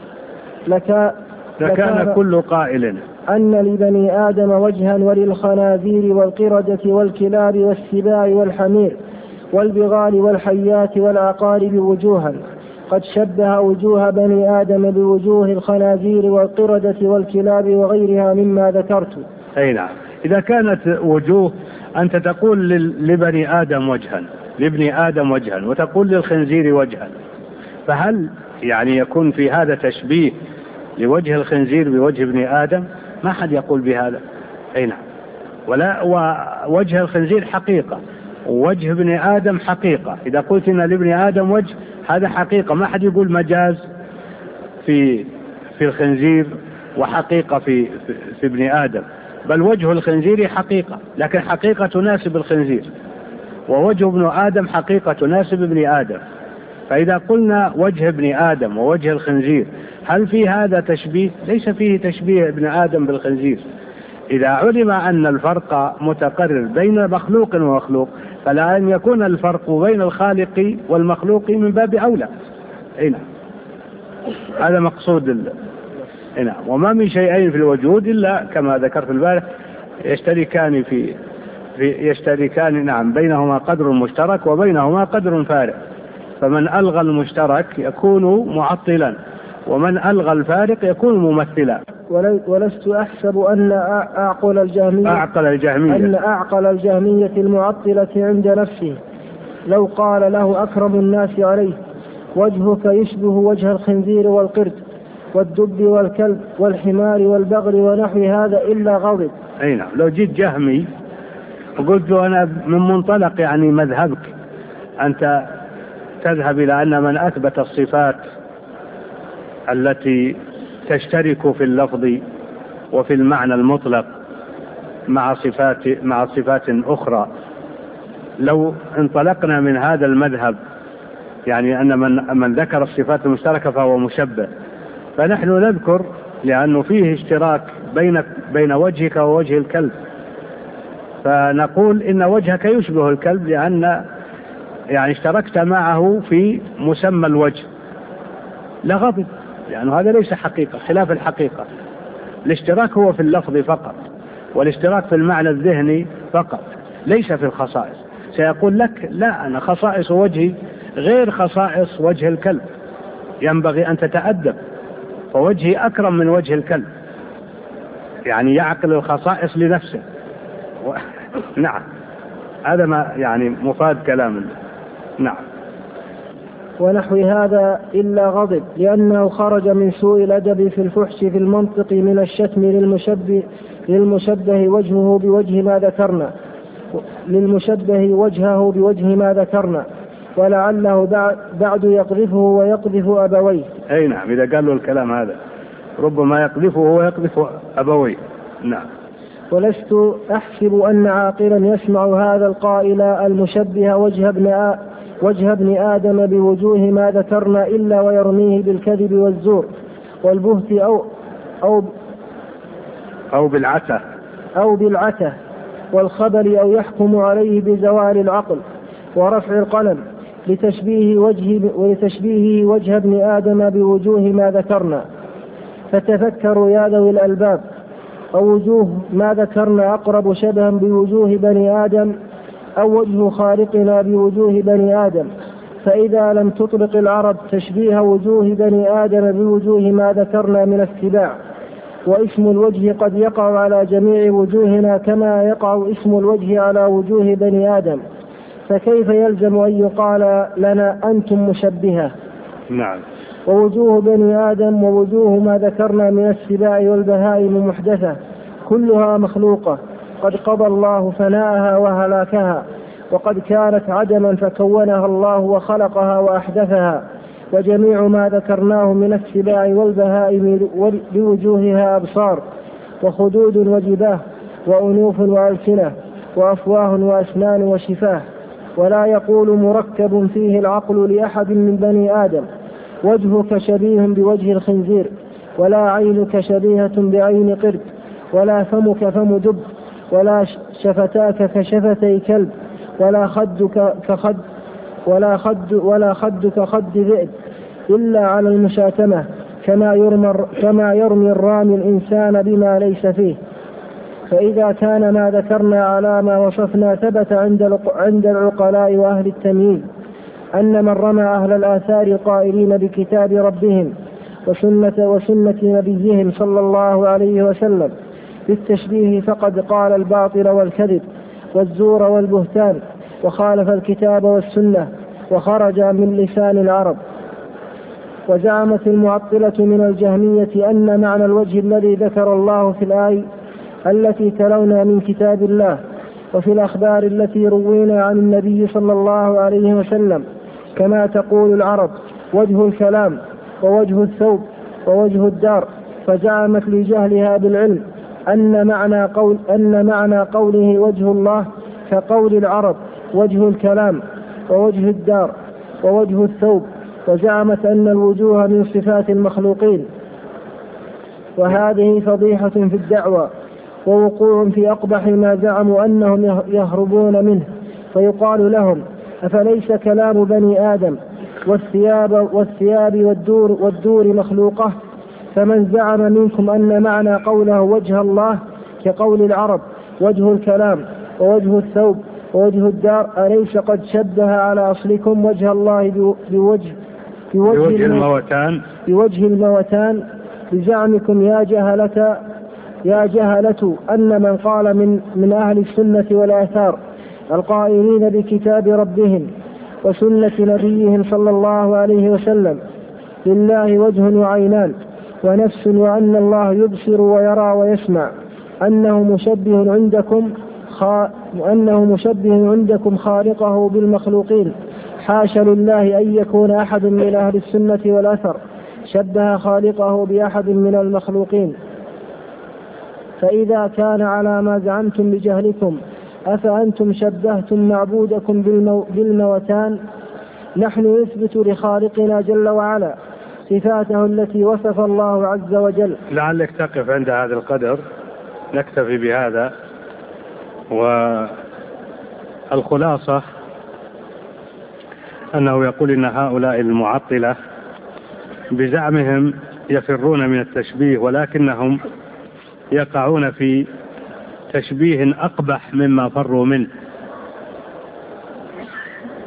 لك لكان, لكان كل قائل أن لبني آدم وجها وللخنازير والقردة والكلاب والسباع والحمير والبغال والحيات والعقارب وجوها، قد شبه وجوه بني آدم بوجوه الخنازير والقردة والكلاب وغيرها مما ذكرت. أي نعم. إذا كانت وجوه أنت تقول لبني آدم وجها لابن آدم وجها وتقول للخنزير وجها، فهل يعني يكون في هذا تشبيه لوجه الخنزير بوجه ابن آدم؟ ما حد يقول بهذا. أي نعم. ولا ووجه الخنزير حقيقة ووجه ابن آدم حقيقة. إذا قلت إن لابن آدم وجه هذا حقيقة، ما حد يقول مجاز في في الخنزير وحقيقة في في, في ابن آدم، بل وجه الخنزير حقيقة، لكن حقيقة تناسب الخنزير، ووجه ابن آدم حقيقة تناسب ابن آدم. فإذا قلنا وجه ابن آدم ووجه الخنزير هل في هذا تشبيه؟ ليس فيه تشبيه ابن آدم بالخنزير. إذا علم أن الفرق متقرر بين مخلوق ومخلوق فلا أن يكون الفرق بين الخالق والمخلوق من باب أولى. هنا هذا مقصود. هنا وما من شيئين في الوجود إلا كما ذكرت البارح يشتركان في, في يشتركان نعم بينهما قدر مشترك وبينهما قدر فارق، فمن ألغى المشترك يكون معطلا، ومن ألغى الفارق يكون ممثلا. ولست أحسب أن أعقل الجهمية أعقل الجهمية أن أعقل الجهمية المعطلة عند نفسه لو قال له أكرم الناس عليه وجهك يشبه وجه الخنزير والقرد والدب والكلب والحمار والبغل ونحو هذا إلا غضب. أي نعم. لو جيت جهمي وقلت له أنا من منطلق يعني مذهبك أنت تذهب إلى أن من أثبت الصفات التي تشترك في اللفظ وفي المعنى المطلق مع صفات مع صفات أخرى، لو انطلقنا من هذا المذهب يعني أن من من ذكر الصفات المشتركة فهو مشبه، فنحن نذكر لأنه فيه اشتراك بين بين وجهك ووجه الكلب، فنقول إن وجهك يشبه الكلب لأن يعني اشتركت معه في مسمى الوجه، لا غضب، لأنه هذا ليس حقيقة، خلاف الحقيقة. الاشتراك هو في اللفظ فقط، والاشتراك في المعنى الذهني فقط، ليس في الخصائص. سيقول لك لا، أنا خصائص وجهي غير خصائص وجه الكلب، ينبغي أن تتأدب، فوجهي أكرم من وجه الكلب، يعني يعقل الخصائص لنفسه. و... نعم، هذا ما يعني مفاد كلام. نعم. ونحو هذا إلا غضب، لأنه خرج من سوء الأدب في الفحش في المنطق من الشتم للمشبه, للمشبه وجهه بوجه ما ذكرنا للمشبه وجهه بوجه ما ذكرنا ولعله بعد يقذفه ويقذف أبويه. أي نعم، إذا قال له الكلام هذا ربما يقذفه ويقذف أبويه. نعم. ولست أحسب أن عاقلا يسمع هذا القائل المشبه وجه ابن آ وجه ابن آدم بوجوه ما ذكرنا إلا ويرميه بالكذب والزور والبهت أو أو أو بالعته أو بالعته والخبل، أو يحكم عليه بزوال العقل ورفع القلم لتشبيه وجه ولتشبيهه وجه ابن آدم بوجوه ما ذكرنا. فتفكروا يا ذوي الألباب، أو وجوه ما ذكرنا أقرب شبها بوجوه بني آدم أو وجه خالقنا بوجوه بني آدم؟ فإذا لم تطلق العرب تشبيه وجوه بني آدم بوجوه ما ذكرنا من السباع، واسم الوجه قد يقع على جميع وجوهنا كما يقع اسم الوجه على وجوه بني آدم، فكيف يلزم أن يقال لنا أنتم مشبهة؟ نعم. ووجوه بني آدم ووجوه ما ذكرنا من السباع والبهائم محدثة كلها مخلوقة، قد قضى الله فناءها وهلاكها، وقد كانت عدما فكونها الله وخلقها وأحدثها. وجميع ما ذكرناه من السباع والبهائم بوجوهها أبصار وخدود وجباه وأنوف وألسنة وأفواه وأسنان وشفاه، ولا يقول مركب فيه العقل لأحد من بني آدم وجهك شبيه بوجه الخنزير، ولا عينك شبيهة بعين قرد، ولا فمك فم دب، ولا شفتاك كشفتي كلب، ولا خدك كخد ولا خد ولا خدك خد ذئب، إلا على المشاتمة، كما يرمي كما يرمي الرامي الإنسان بما ليس فيه. فإذا كان ما ذكرنا على ما وصفنا ثبت عند عند العقلاء وأهل التمييز أن من رمى أهل الآثار القائلين بكتاب ربهم وسنة وسنة نبيهم صلى الله عليه وسلم بالتشبيه فقد قال الباطل والكذب والزور والبهتان، وخالف الكتاب والسنة وخرج من لسان العرب. وزعمت المعطلة من الجهمية أن معنى الوجه الذي ذكر الله في الآية التي تلونا من كتاب الله وفي الأخبار التي روينا عن النبي صلى الله عليه وسلم كما تقول العرب وجه الكلام ووجه الثوب ووجه الدار، فزعمت لجهلها بالعلم أن معنى قول أن معنى قوله وجه الله كقول العرب وجه الكلام ووجه الدار ووجه الثوب، وزعمت أن الوجوه من صفات المخلوقين. وهذه فضيحة في الدعوة ووقوع في أقبح ما زعموا أنهم يهربون منه. فيقال لهم أفليس كلام بني آدم والثياب والثياب والدور والدور مخلوقة؟ فمن زعم منكم أن معنى قوله وجه الله كقول العرب وجه الكلام ووجه الثوب ووجه الدار أليس قد شبه على أصلكم وجه الله بوجه بوجه الموتان بوجه الموتان بزعمكم يا جهلة يا جهلة أن من قال من من أهل السنة والآثار القائلين بكتاب ربهم وسنة نبيهم صلى الله عليه وسلم لله وجه وعينان ونفس وأن الله يبصر ويرى ويسمع أنه مشبه عندكم خا... أنه مشبه عندكم خالقه بالمخلوقين. حاشا لله أن يكون أحد من أهل السنة والأثر شبه خالقه بأحد من المخلوقين. فإذا كان على ما زعمتم بجهلكم أفأنتم شبهتم معبودكم بالمو... بالموتان؟ نحن نثبت لخالقنا جل وعلا صفاته التي وصف الله عز وجل. لعلك تقف عند هذا القدر، نكتفي بهذا. والخلاصة أنه يقول إن هؤلاء المعطلة بزعمهم يفرون من التشبيه، ولكنهم يقعون في تشبيه أقبح مما فروا منه،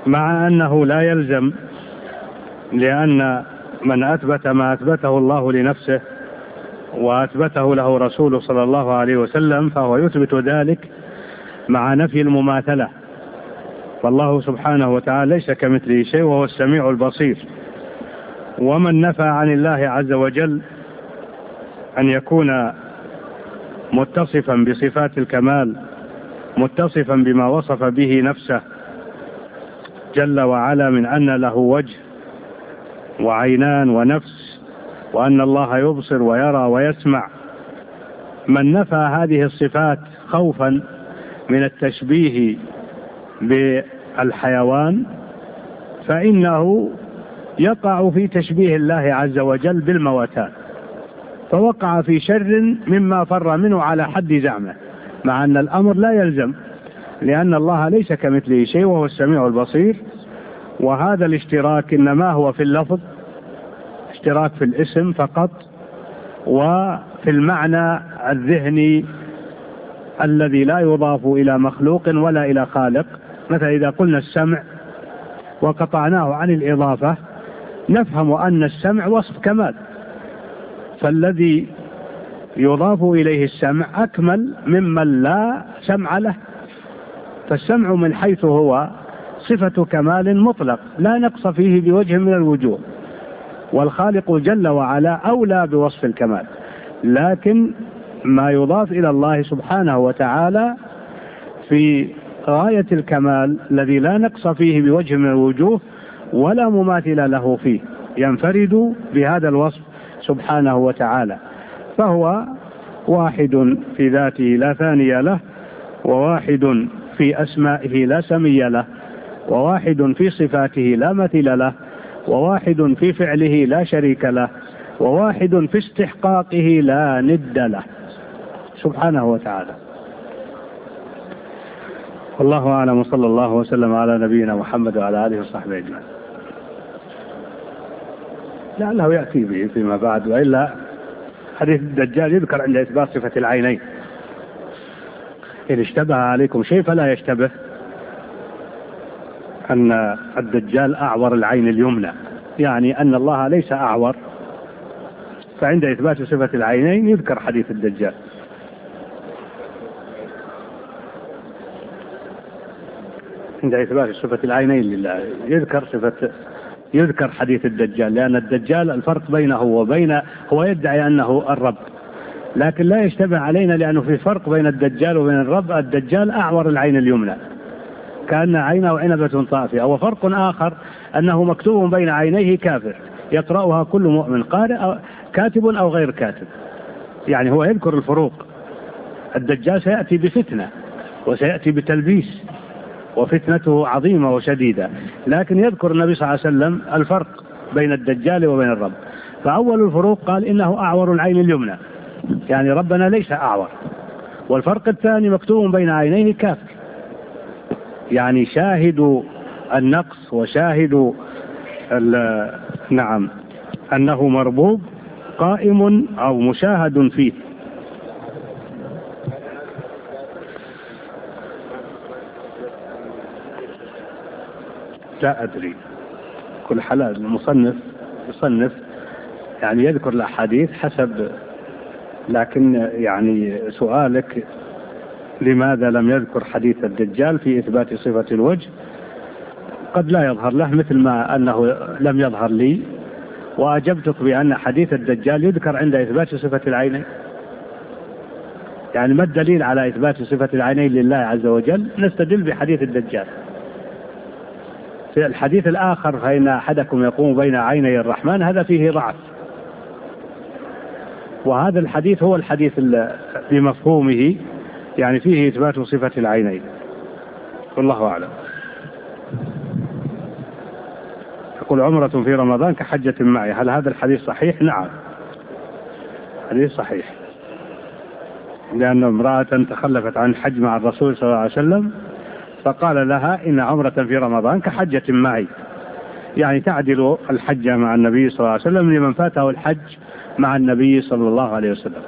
مع أنه لا يلزم، لأن من أثبت ما أثبته الله لنفسه وأثبته له رسوله صلى الله عليه وسلم فهو يثبت ذلك مع نفي المماثلة. فالله سبحانه وتعالى ليس كمثله شيء وهو السميع البصير. ومن نفى عن الله عز وجل أن يكون متصفا بصفات الكمال، متصفا بما وصف به نفسه جل وعلا من أن له وجه وعينان ونفس، وأن الله يبصر ويرى ويسمع، من نفى هذه الصفات خوفا من التشبيه بالحيوان فإنه يقع في تشبيه الله عز وجل بالمواتان، فوقع في شر مما فر منه على حد زعمه، مع أن الأمر لا يلزم، لأن الله ليس كمثله شيء وهو السميع البصير. وهذا الاشتراك إنما هو في اللفظ، اشتراك في الاسم فقط، وفي المعنى الذهني الذي لا يضاف إلى مخلوق ولا إلى خالق. مثلا إذا قلنا السمع وقطعناه عن الإضافة نفهم أن السمع وصف كمال، فالذي يضاف إليه السمع أكمل ممن لا سمع له. فالسمع من حيث هو صفة كمال مطلق لا نقص فيه بوجه من الوجوه، والخالق جل وعلا أولى بوصف الكمال. لكن ما يضاف إلى الله سبحانه وتعالى في غاية الكمال الذي لا نقص فيه بوجه من الوجوه ولا مماثل له فيه، ينفرد بهذا الوصف سبحانه وتعالى، فهو واحد في ذاته لا ثاني له، وواحد في أسمائه لا سمي له، وواحد في صفاته لا مثيل له، وواحد في فعله لا شريك له، وواحد في استحقاقه لا ند له سبحانه وتعالى. والله أعلم، وصلى الله وسلم على نبينا محمد وعلى آله وصحبه أجمعين. لعله يأتي به فيما بعد، وإلا حديث الدجال يذكر عند إثبات صفة العينين. إن اشتبه عليكم شيء فلا يشتبه أن الدجال أعور العين اليمنى، يعني أن الله ليس أعور، فعند إثبات صفة العينين يذكر حديث الدجال. عند إثبات صفة العينين لله يذكر صفة يذكر حديث الدجال، لأن الدجال الفرق بينه وبين هو يدعي أنه الرب، لكن لا يشتبه علينا لأنه في فرق بين الدجال وبين الرب. الدجال أعور العين اليمنى كأن عينه عنبة طافئة، وفرق آخر أنه مكتوب بين عينيه كافر يقرأها كل مؤمن قارئ أو كاتب أو غير كاتب، يعني هو يذكر الفروق. الدجال سيأتي بفتنة وسيأتي بتلبيس وفتنته عظيمة وشديدة، لكن يذكر النبي صلى الله عليه وسلم الفرق بين الدجال وبين الرب. فأول الفروق قال إنه أعور العين اليمنى، يعني ربنا ليس أعور. والفرق الثاني مكتوب بين عينيه كافر، يعني شاهد النقص وشاهد نعم أنه مربوب قائم أو مشاهد فيه. لا أدري، كل حال المصنف يصنف يعني يذكر الأحاديث حسب، لكن يعني سؤالك لماذا لم يذكر حديث الدجال في إثبات صفة الوجه قد لا يظهر له، مثل ما أنه لم يظهر لي، وأجبتك بأن حديث الدجال يذكر عند إثبات صفة العينين. يعني ما الدليل على إثبات صفة العينين لله عز وجل؟ نستدل بحديث الدجال. في الحديث الآخر فإن أحدكم يقوم بين عيني الرحمن، هذا فيه ضعف، وهذا الحديث هو الحديث بمفهومه يعني فيه إثبات صفة العينين، والله أعلم. يقول عمرة في رمضان كحجة معي، هل هذا الحديث صحيح؟ نعم، حديث صحيح، لأن امرأة تخلفت عن الحج مع الرسول صلى الله عليه وسلم فقال لها إن عمرة في رمضان كحجة معي، يعني تعدل الحج مع النبي صلى الله عليه وسلم لمن فاته الحج مع النبي صلى الله عليه وسلم.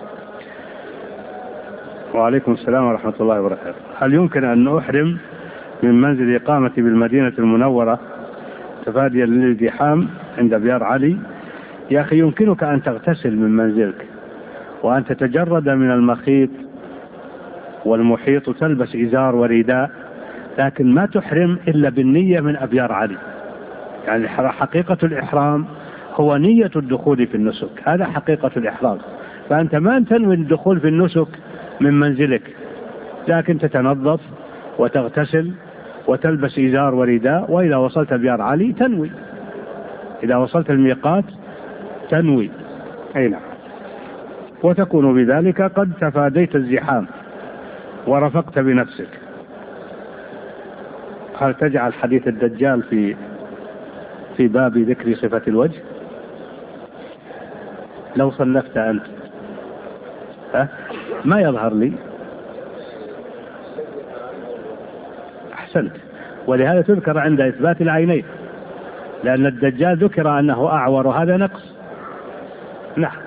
وعليكم السلام ورحمة الله وبركاته. هل يمكن أن أحرم من منزل إقامة بالمدينة المنورة تفاديا للازدحام عند بيار علي، يا أخي يمكنك أن تغتسل من منزلك وأن تتجرد من المخيط والمحيط وتلبس إزار ورداء، لكن ما تحرم إلا بالنية من أبيار علي. يعني حقيقة الإحرام هو نية الدخول في النسك، هذا حقيقة الإحرام. فأنت ما تنوي الدخول في النسك من منزلك، لكن تتنظف وتغتسل وتلبس إزار ورداء، وإذا وصلت بيار علي تنوي، إذا وصلت الميقات تنوي، أي نعم، وتكون بذلك قد تفاديت الزحام ورفقت بنفسك. هل تجعل حديث الدجال في في باب ذكر صفة الوجه؟ لو صنفت أنت ها؟ ما يظهر لي. أحسنت، ولهذا تذكر عند إثبات العينين، لأن الدجال ذكر أنه أعور وهذا نقص. نعم،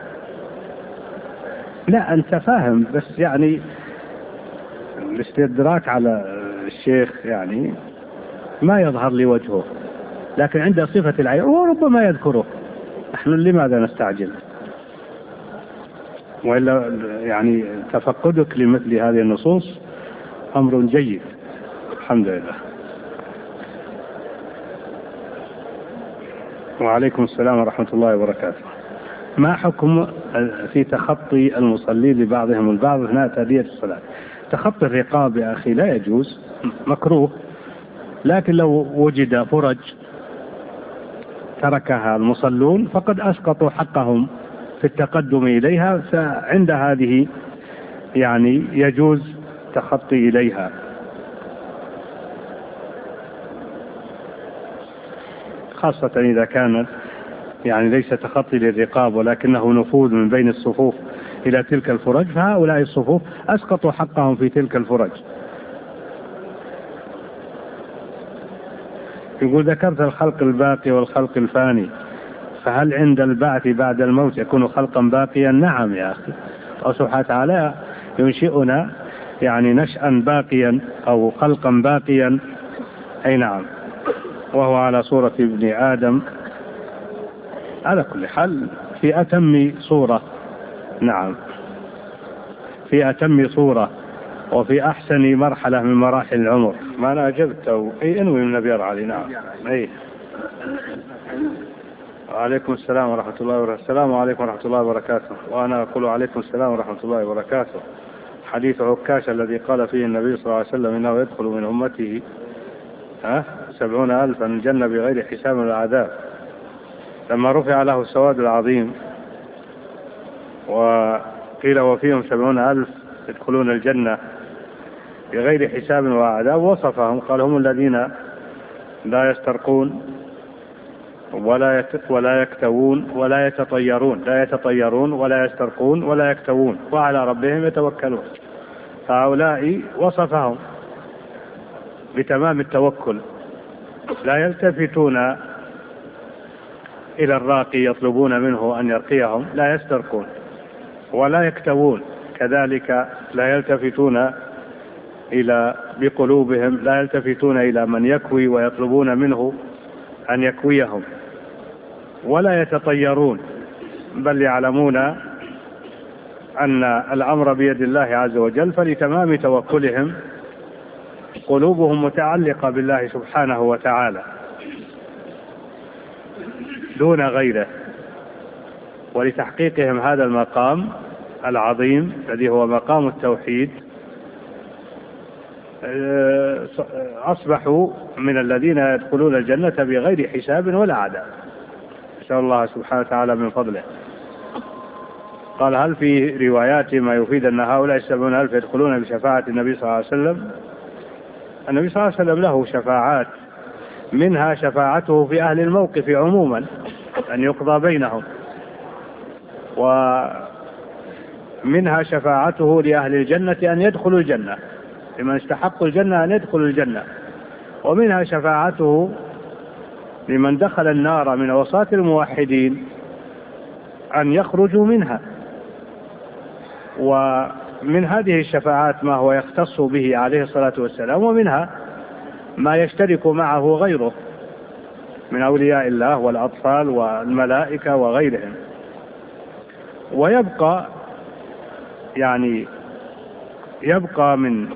لا أنت فاهم، بس يعني الاستدراك على الشيخ يعني ما يظهر لي وجهه، لكن عند صفة العين وربما يذكره. نحن لماذا نستعجل؟ وإلا يعني تفقدك لمثل هذه النصوص أمر جيد، الحمد لله. وعليكم السلام ورحمة الله وبركاته. ما حكم في تخطي المصلين لبعضهم البعض أثناء تأدية الصلاة؟ تخطي الرقاب يا أخي لا يجوز، مكروه، لكن لو وجد فرج تركها المصلون فقد أسقطوا حقهم في التقدم إليها، فعند هذه يعني يجوز تخطي إليها. خاصة إذا كانت يعني ليس تخطي للرقاب ولكنه نفوذ من بين الصفوف إلى تلك الفرج، فهؤلاء الصفوف أسقطوا حقهم في تلك الفرج. يقول ذكرت الخلق الباقي والخلق الفاني، فهل عند البعث بعد الموت يكون خلقا باقيا؟ نعم يا أخي، الله سبحانه وتعالى ينشئنا يعني نشأا باقيا أو خلقا باقيا، أي نعم، وهو على صورة ابن آدم على كل حال في أتم صورة. نعم، في أتم صورة وفي أحسن مرحلة من مراحل العمر. ما أنا أجبت أو أي أنوي من بيار علي. نعم، أي. وعليكم السلام ورحمة الله وبركاته. السلام عليكم ورحمة الله وبركاته. وأنا أقول عليكم السلام ورحمة الله وبركاته. حديث عكاش الذي قال فيه النبي صلى الله عليه وسلم إنه يدخل من أمته ها سبعون ألفا الجنة بغير حساب ولا عذاب، لما رفع له السواد العظيم وقيل وفيهم سبعون ألف يدخلون الجنة بغير حساب ولا عذاب، وصفهم قال هم الذين لا يسترقون ولا ولا يكتوون ولا يتطيرون لا يتطيرون ولا يسترقون ولا يكتوون وعلى ربهم يتوكلون. فهؤلاء وصفهم بتمام التوكل، لا يلتفتون إلى الراقي يطلبون منه أن يرقيهم، لا يسترقون ولا يكتوون، كذلك لا يلتفتون إلى بقلوبهم لا يلتفتون إلى من يكوي ويطلبون منه أن يكويهم، ولا يتطيرون، بل يعلمون أن الأمر بيد الله عز وجل، فلتمام توكلهم قلوبهم متعلقة بالله سبحانه وتعالى دون غيره. ولتحقيقهم هذا المقام العظيم الذي هو مقام التوحيد أصبحوا من الذين يدخلون الجنة بغير حساب ولا عذاب، نسأل الله سبحانه وتعالى من فضله. قال هل في روايات ما يفيد أن هؤلاء السبعون ألف يدخلون بشفاعة النبي صلى الله عليه وسلم؟ النبي صلى الله عليه وسلم له شفاعات، منها شفاعته في أهل الموقف عموما أن يقضى بينهم، ومنها شفاعته لأهل الجنة أن يدخلوا الجنة، لمن استحقوا الجنة أن يدخلوا الجنة، ومنها شفاعته لمن دخل النار من عصاة الموحدين أن يخرجوا منها. ومن هذه الشفاعات ما هو يختص به عليه الصلاة والسلام، ومنها ما يشترك معه غيره من أولياء الله والأطفال والملائكة وغيرهم. ويبقى يعني يبقى من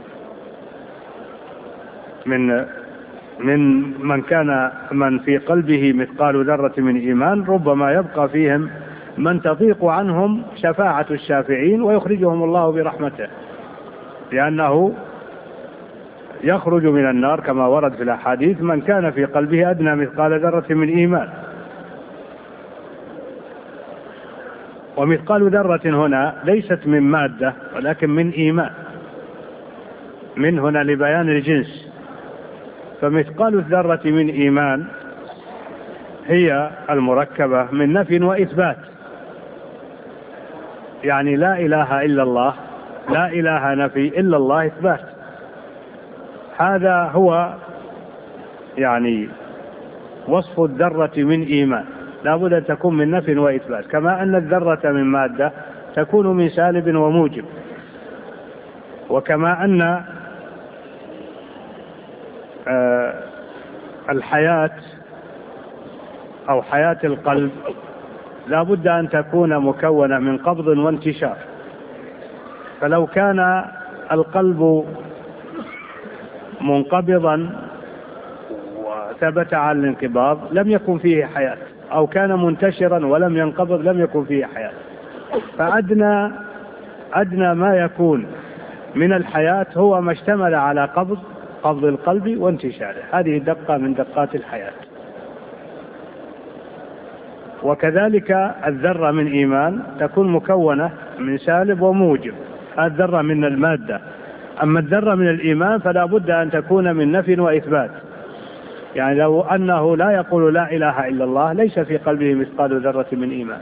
من من من كان من في قلبه مثقال ذرة من إيمان، ربما يبقى فيهم من تضيق عنهم شفاعة الشافعين ويخرجهم الله برحمته، لأنه يخرج من النار كما ورد في الأحاديث من كان في قلبه أدنى مثقال ذرة من إيمان. ومثقال ذرة هنا ليست من مادة ولكن من إيمان، من هنا لبيان الجنس. فمثقال الذرة من إيمان هي المركبة من نفي وإثبات، يعني لا إله إلا الله، لا إله نفي إلا الله إثبات. هذا هو يعني وصف الذرة من إيمان، لا بد أن تكون من نفي وإثبات، كما أن الذرة من مادة تكون من سالب وموجب، وكما أن آه الحياة أو حياة القلب لا بد أن تكون مكونة من قبض وانتشار. فلو كان القلب منقبضا وثبت على الانقباض لم يكن فيه حياة، أو كان منتشرا ولم ينقبض لم يكن فيه حياة. فأدنى أدنى ما يكون من الحياة هو ما اشتمل على قبض قبض القلب وانتشاره، هذه دقة من دقات الحياة. وكذلك الذرة من إيمان تكون مكونة من سالب وموجب، الذرة من المادة. أما الذرة من الإيمان فلا بد أن تكون من نفي وإثبات، يعني لو أنه لا يقول لا إله إلا الله ليس في قلبه مثقال ذرة من إيمان.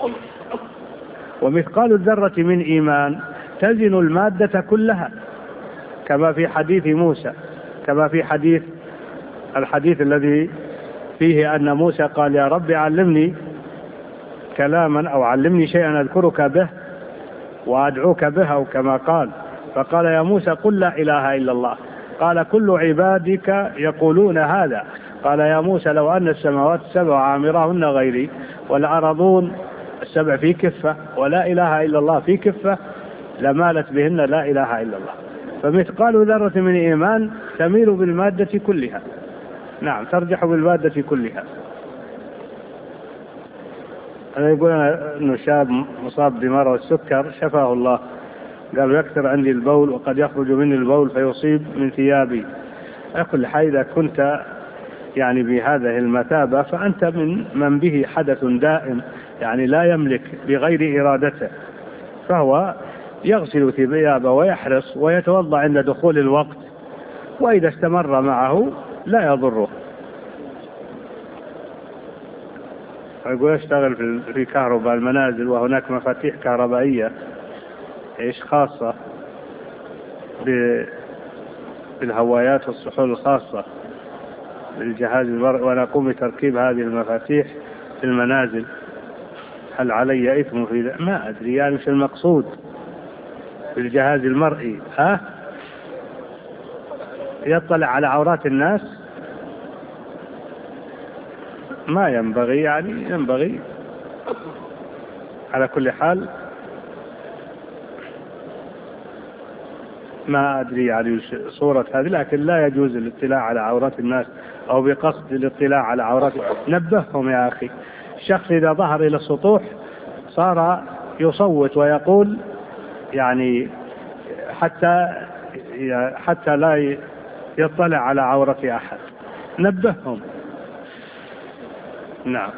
ومثقال الذرة من إيمان تزن المادة كلها، كما في حديث موسى، كما في حديث الحديث الذي فيه أن موسى قال يا رب علمني كلاما أو علمني شيئا أذكرك به وأدعوك به، أو كما قال. فقال يا موسى قل لا إله إلا الله. قال كل عبادك يقولون هذا. قال يا موسى لو أن السماوات السبع عامرهن غيري والأرضون السبع في كفة ولا إله إلا الله في كفة لمالت بهن لا إله إلا الله. فمثقال ذرة من إيمان تميل بالمادة كلها، نعم ترجح بالمادة كلها. أنا يقول أنه شاب مصاب بمرض السكر شفاه الله، قال يكثر عندي البول وقد يخرج مني البول فيصيب من ثيابي. أقول حي إذا كنت يعني بهذه المثابة فأنت من من به حدث دائم، يعني لا يملك بغير إرادته، فهو يغسل ثيابه ويحرص ويتوضأ عند دخول الوقت، وإذا استمر معه لا يضره. يقول يشتغل في كهرباء المنازل وهناك مفاتيح كهربائية إيش خاصة بالهوايات والسحول الخاصة بالجهاز المرئي، وأنا أقوم بتركيب هذه المفاتيح في المنازل، هل علي إثم في ذلك؟ ما أدري، يعني مش المقصود بالجهاز المرئي ها يطلع على عورات الناس؟ ما ينبغي، يعني ينبغي على كل حال. ما أدري يعني صورة هذه، لكن لا يجوز الاطلاع على عورات الناس أو بقصد الاطلاع على عورات. نبههم يا أخي، الشخص إذا ظهر إلى السطوح صار يصوت ويقول يعني حتى حتى لا يطلع على عورة أحد. نبههم. نعم.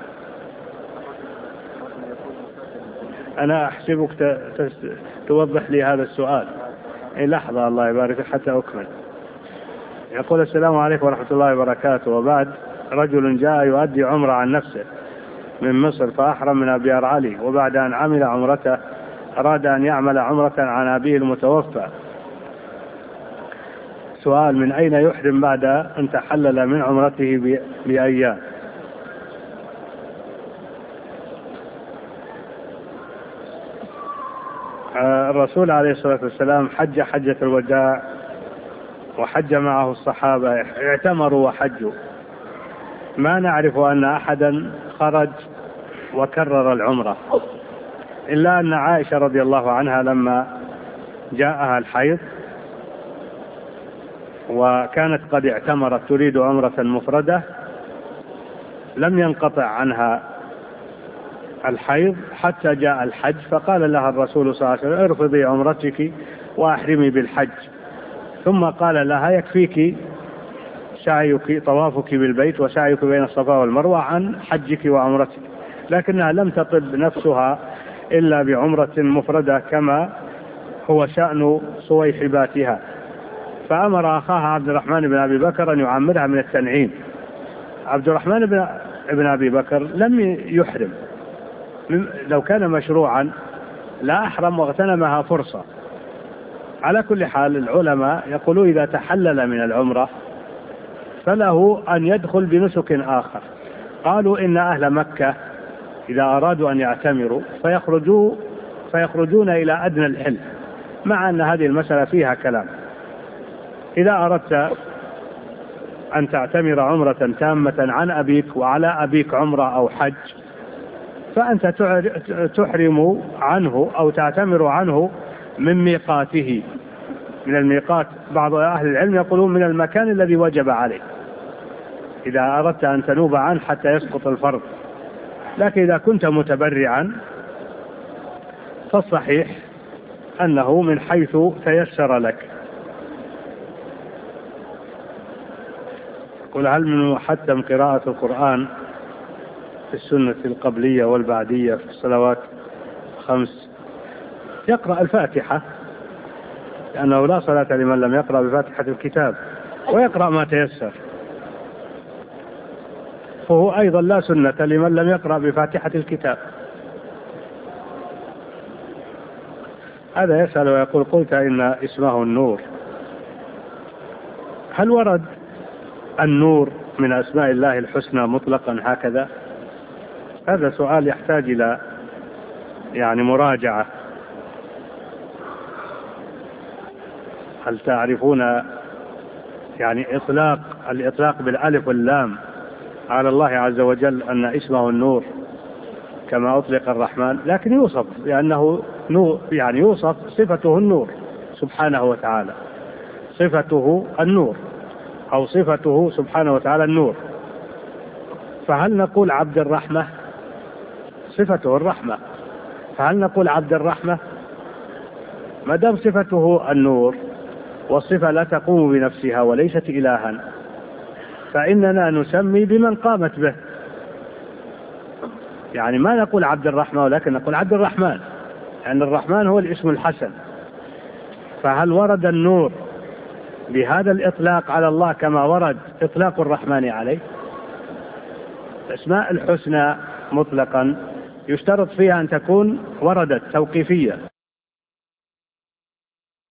أنا أحسبك توضح لي هذا السؤال. إيه لحظة الله يبارك حتى أكمل. يقول السلام عليكم ورحمة الله وبركاته، وبعد رجل جاء يؤدي عمرة عن نفسه من مصر فأحرم من أبيار علي، وبعد أن عمل عمرته أراد أن يعمل عمرة عن أبيه المتوفى. سؤال: من أين يحرم بعد أن تحلل من عمرته بأيام؟ الرسول عليه الصلاة والسلام حج حجة الوداع وحج معه الصحابة اعتمروا وحجوا، ما نعرف أن أحدا خرج وكرر العمرة، إلا أن عائشة رضي الله عنها لما جاءها الحيض وكانت قد اعتمرت تريد عمرة مفردة لم ينقطع عنها الحيض حتى جاء الحج، فقال لها الرسول صلى الله عليه وسلم ارفضي عمرتك وأحرمي بالحج، ثم قال لها يكفيك سعيك طوافك بالبيت وسعيك بين الصفا والمروة عن حجك وعمرتك، لكنها لم تطب نفسها إلا بعمرة مفردة كما هو شأن صويحباتها، فأمر أخاها عبد الرحمن بن أبي بكر أن يعمرها من التنعيم. عبد الرحمن بن أبي بكر لم يحرم، لو كان مشروعا لا أحرم واغتنمها فرصة. على كل حال العلماء يقولون إذا تحلل من العمرة فله أن يدخل بنسك آخر. قالوا إن أهل مكة إذا أرادوا أن يعتمروا فيخرجوا فيخرجون إلى أدنى الحل، مع أن هذه المسألة فيها كلام. إذا أردت أن تعتمر عمرة تامة عن أبيك وعلى أبيك عمرة أو حج فأنت تحرم عنه أو تعتمر عنه من ميقاته، من الميقات. بعض أهل العلم يقولون من المكان الذي وجب عليه إذا أردت أن تنوب عنه حتى يسقط الفرض، لكن إذا كنت متبرعا فالصحيح أنه من حيث تيسر لك. قل هل من محتم قراءة القرآن في السنة القبلية والبعدية في الصلوات خمس؟ يقرأ الفاتحة، لأنه لا صلاة لمن لم يقرأ بفاتحة الكتاب، ويقرأ ما تيسر، فهو أيضا لا سنة لمن لم يقرأ بفاتحة الكتاب. هذا يسأل ويقول قلت إن اسمه النور، هل ورد النور من أسماء الله الحسنى مطلقا هكذا؟ هذا سؤال يحتاج إلى يعني مراجعة. هل تعرفون يعني إطلاق الإطلاق بالألف واللام على الله عز وجل أن اسمه النور كما أطلق الرحمن، لكن يوصف لأنه نور، يعني يوصف صفته النور سبحانه وتعالى، صفته النور أو صفته سبحانه وتعالى النور. فهل نقول عبد الرحمة؟ صفته الرحمة، فهل نقول عبد الرحمة؟ ما دام صفته النور والصفة لا تقوم بنفسها وليست إلها فإننا نسمي بمن قامت به، يعني ما نقول عبد الرحمة ولكن نقول عبد الرحمن، لأن الرحمن هو الاسم الحسن. فهل ورد النور بهذا الإطلاق على الله كما ورد إطلاق الرحمن عليه؟ الأسماء الحسنى مطلقا يشترط فيها أن تكون وردت توقيفية.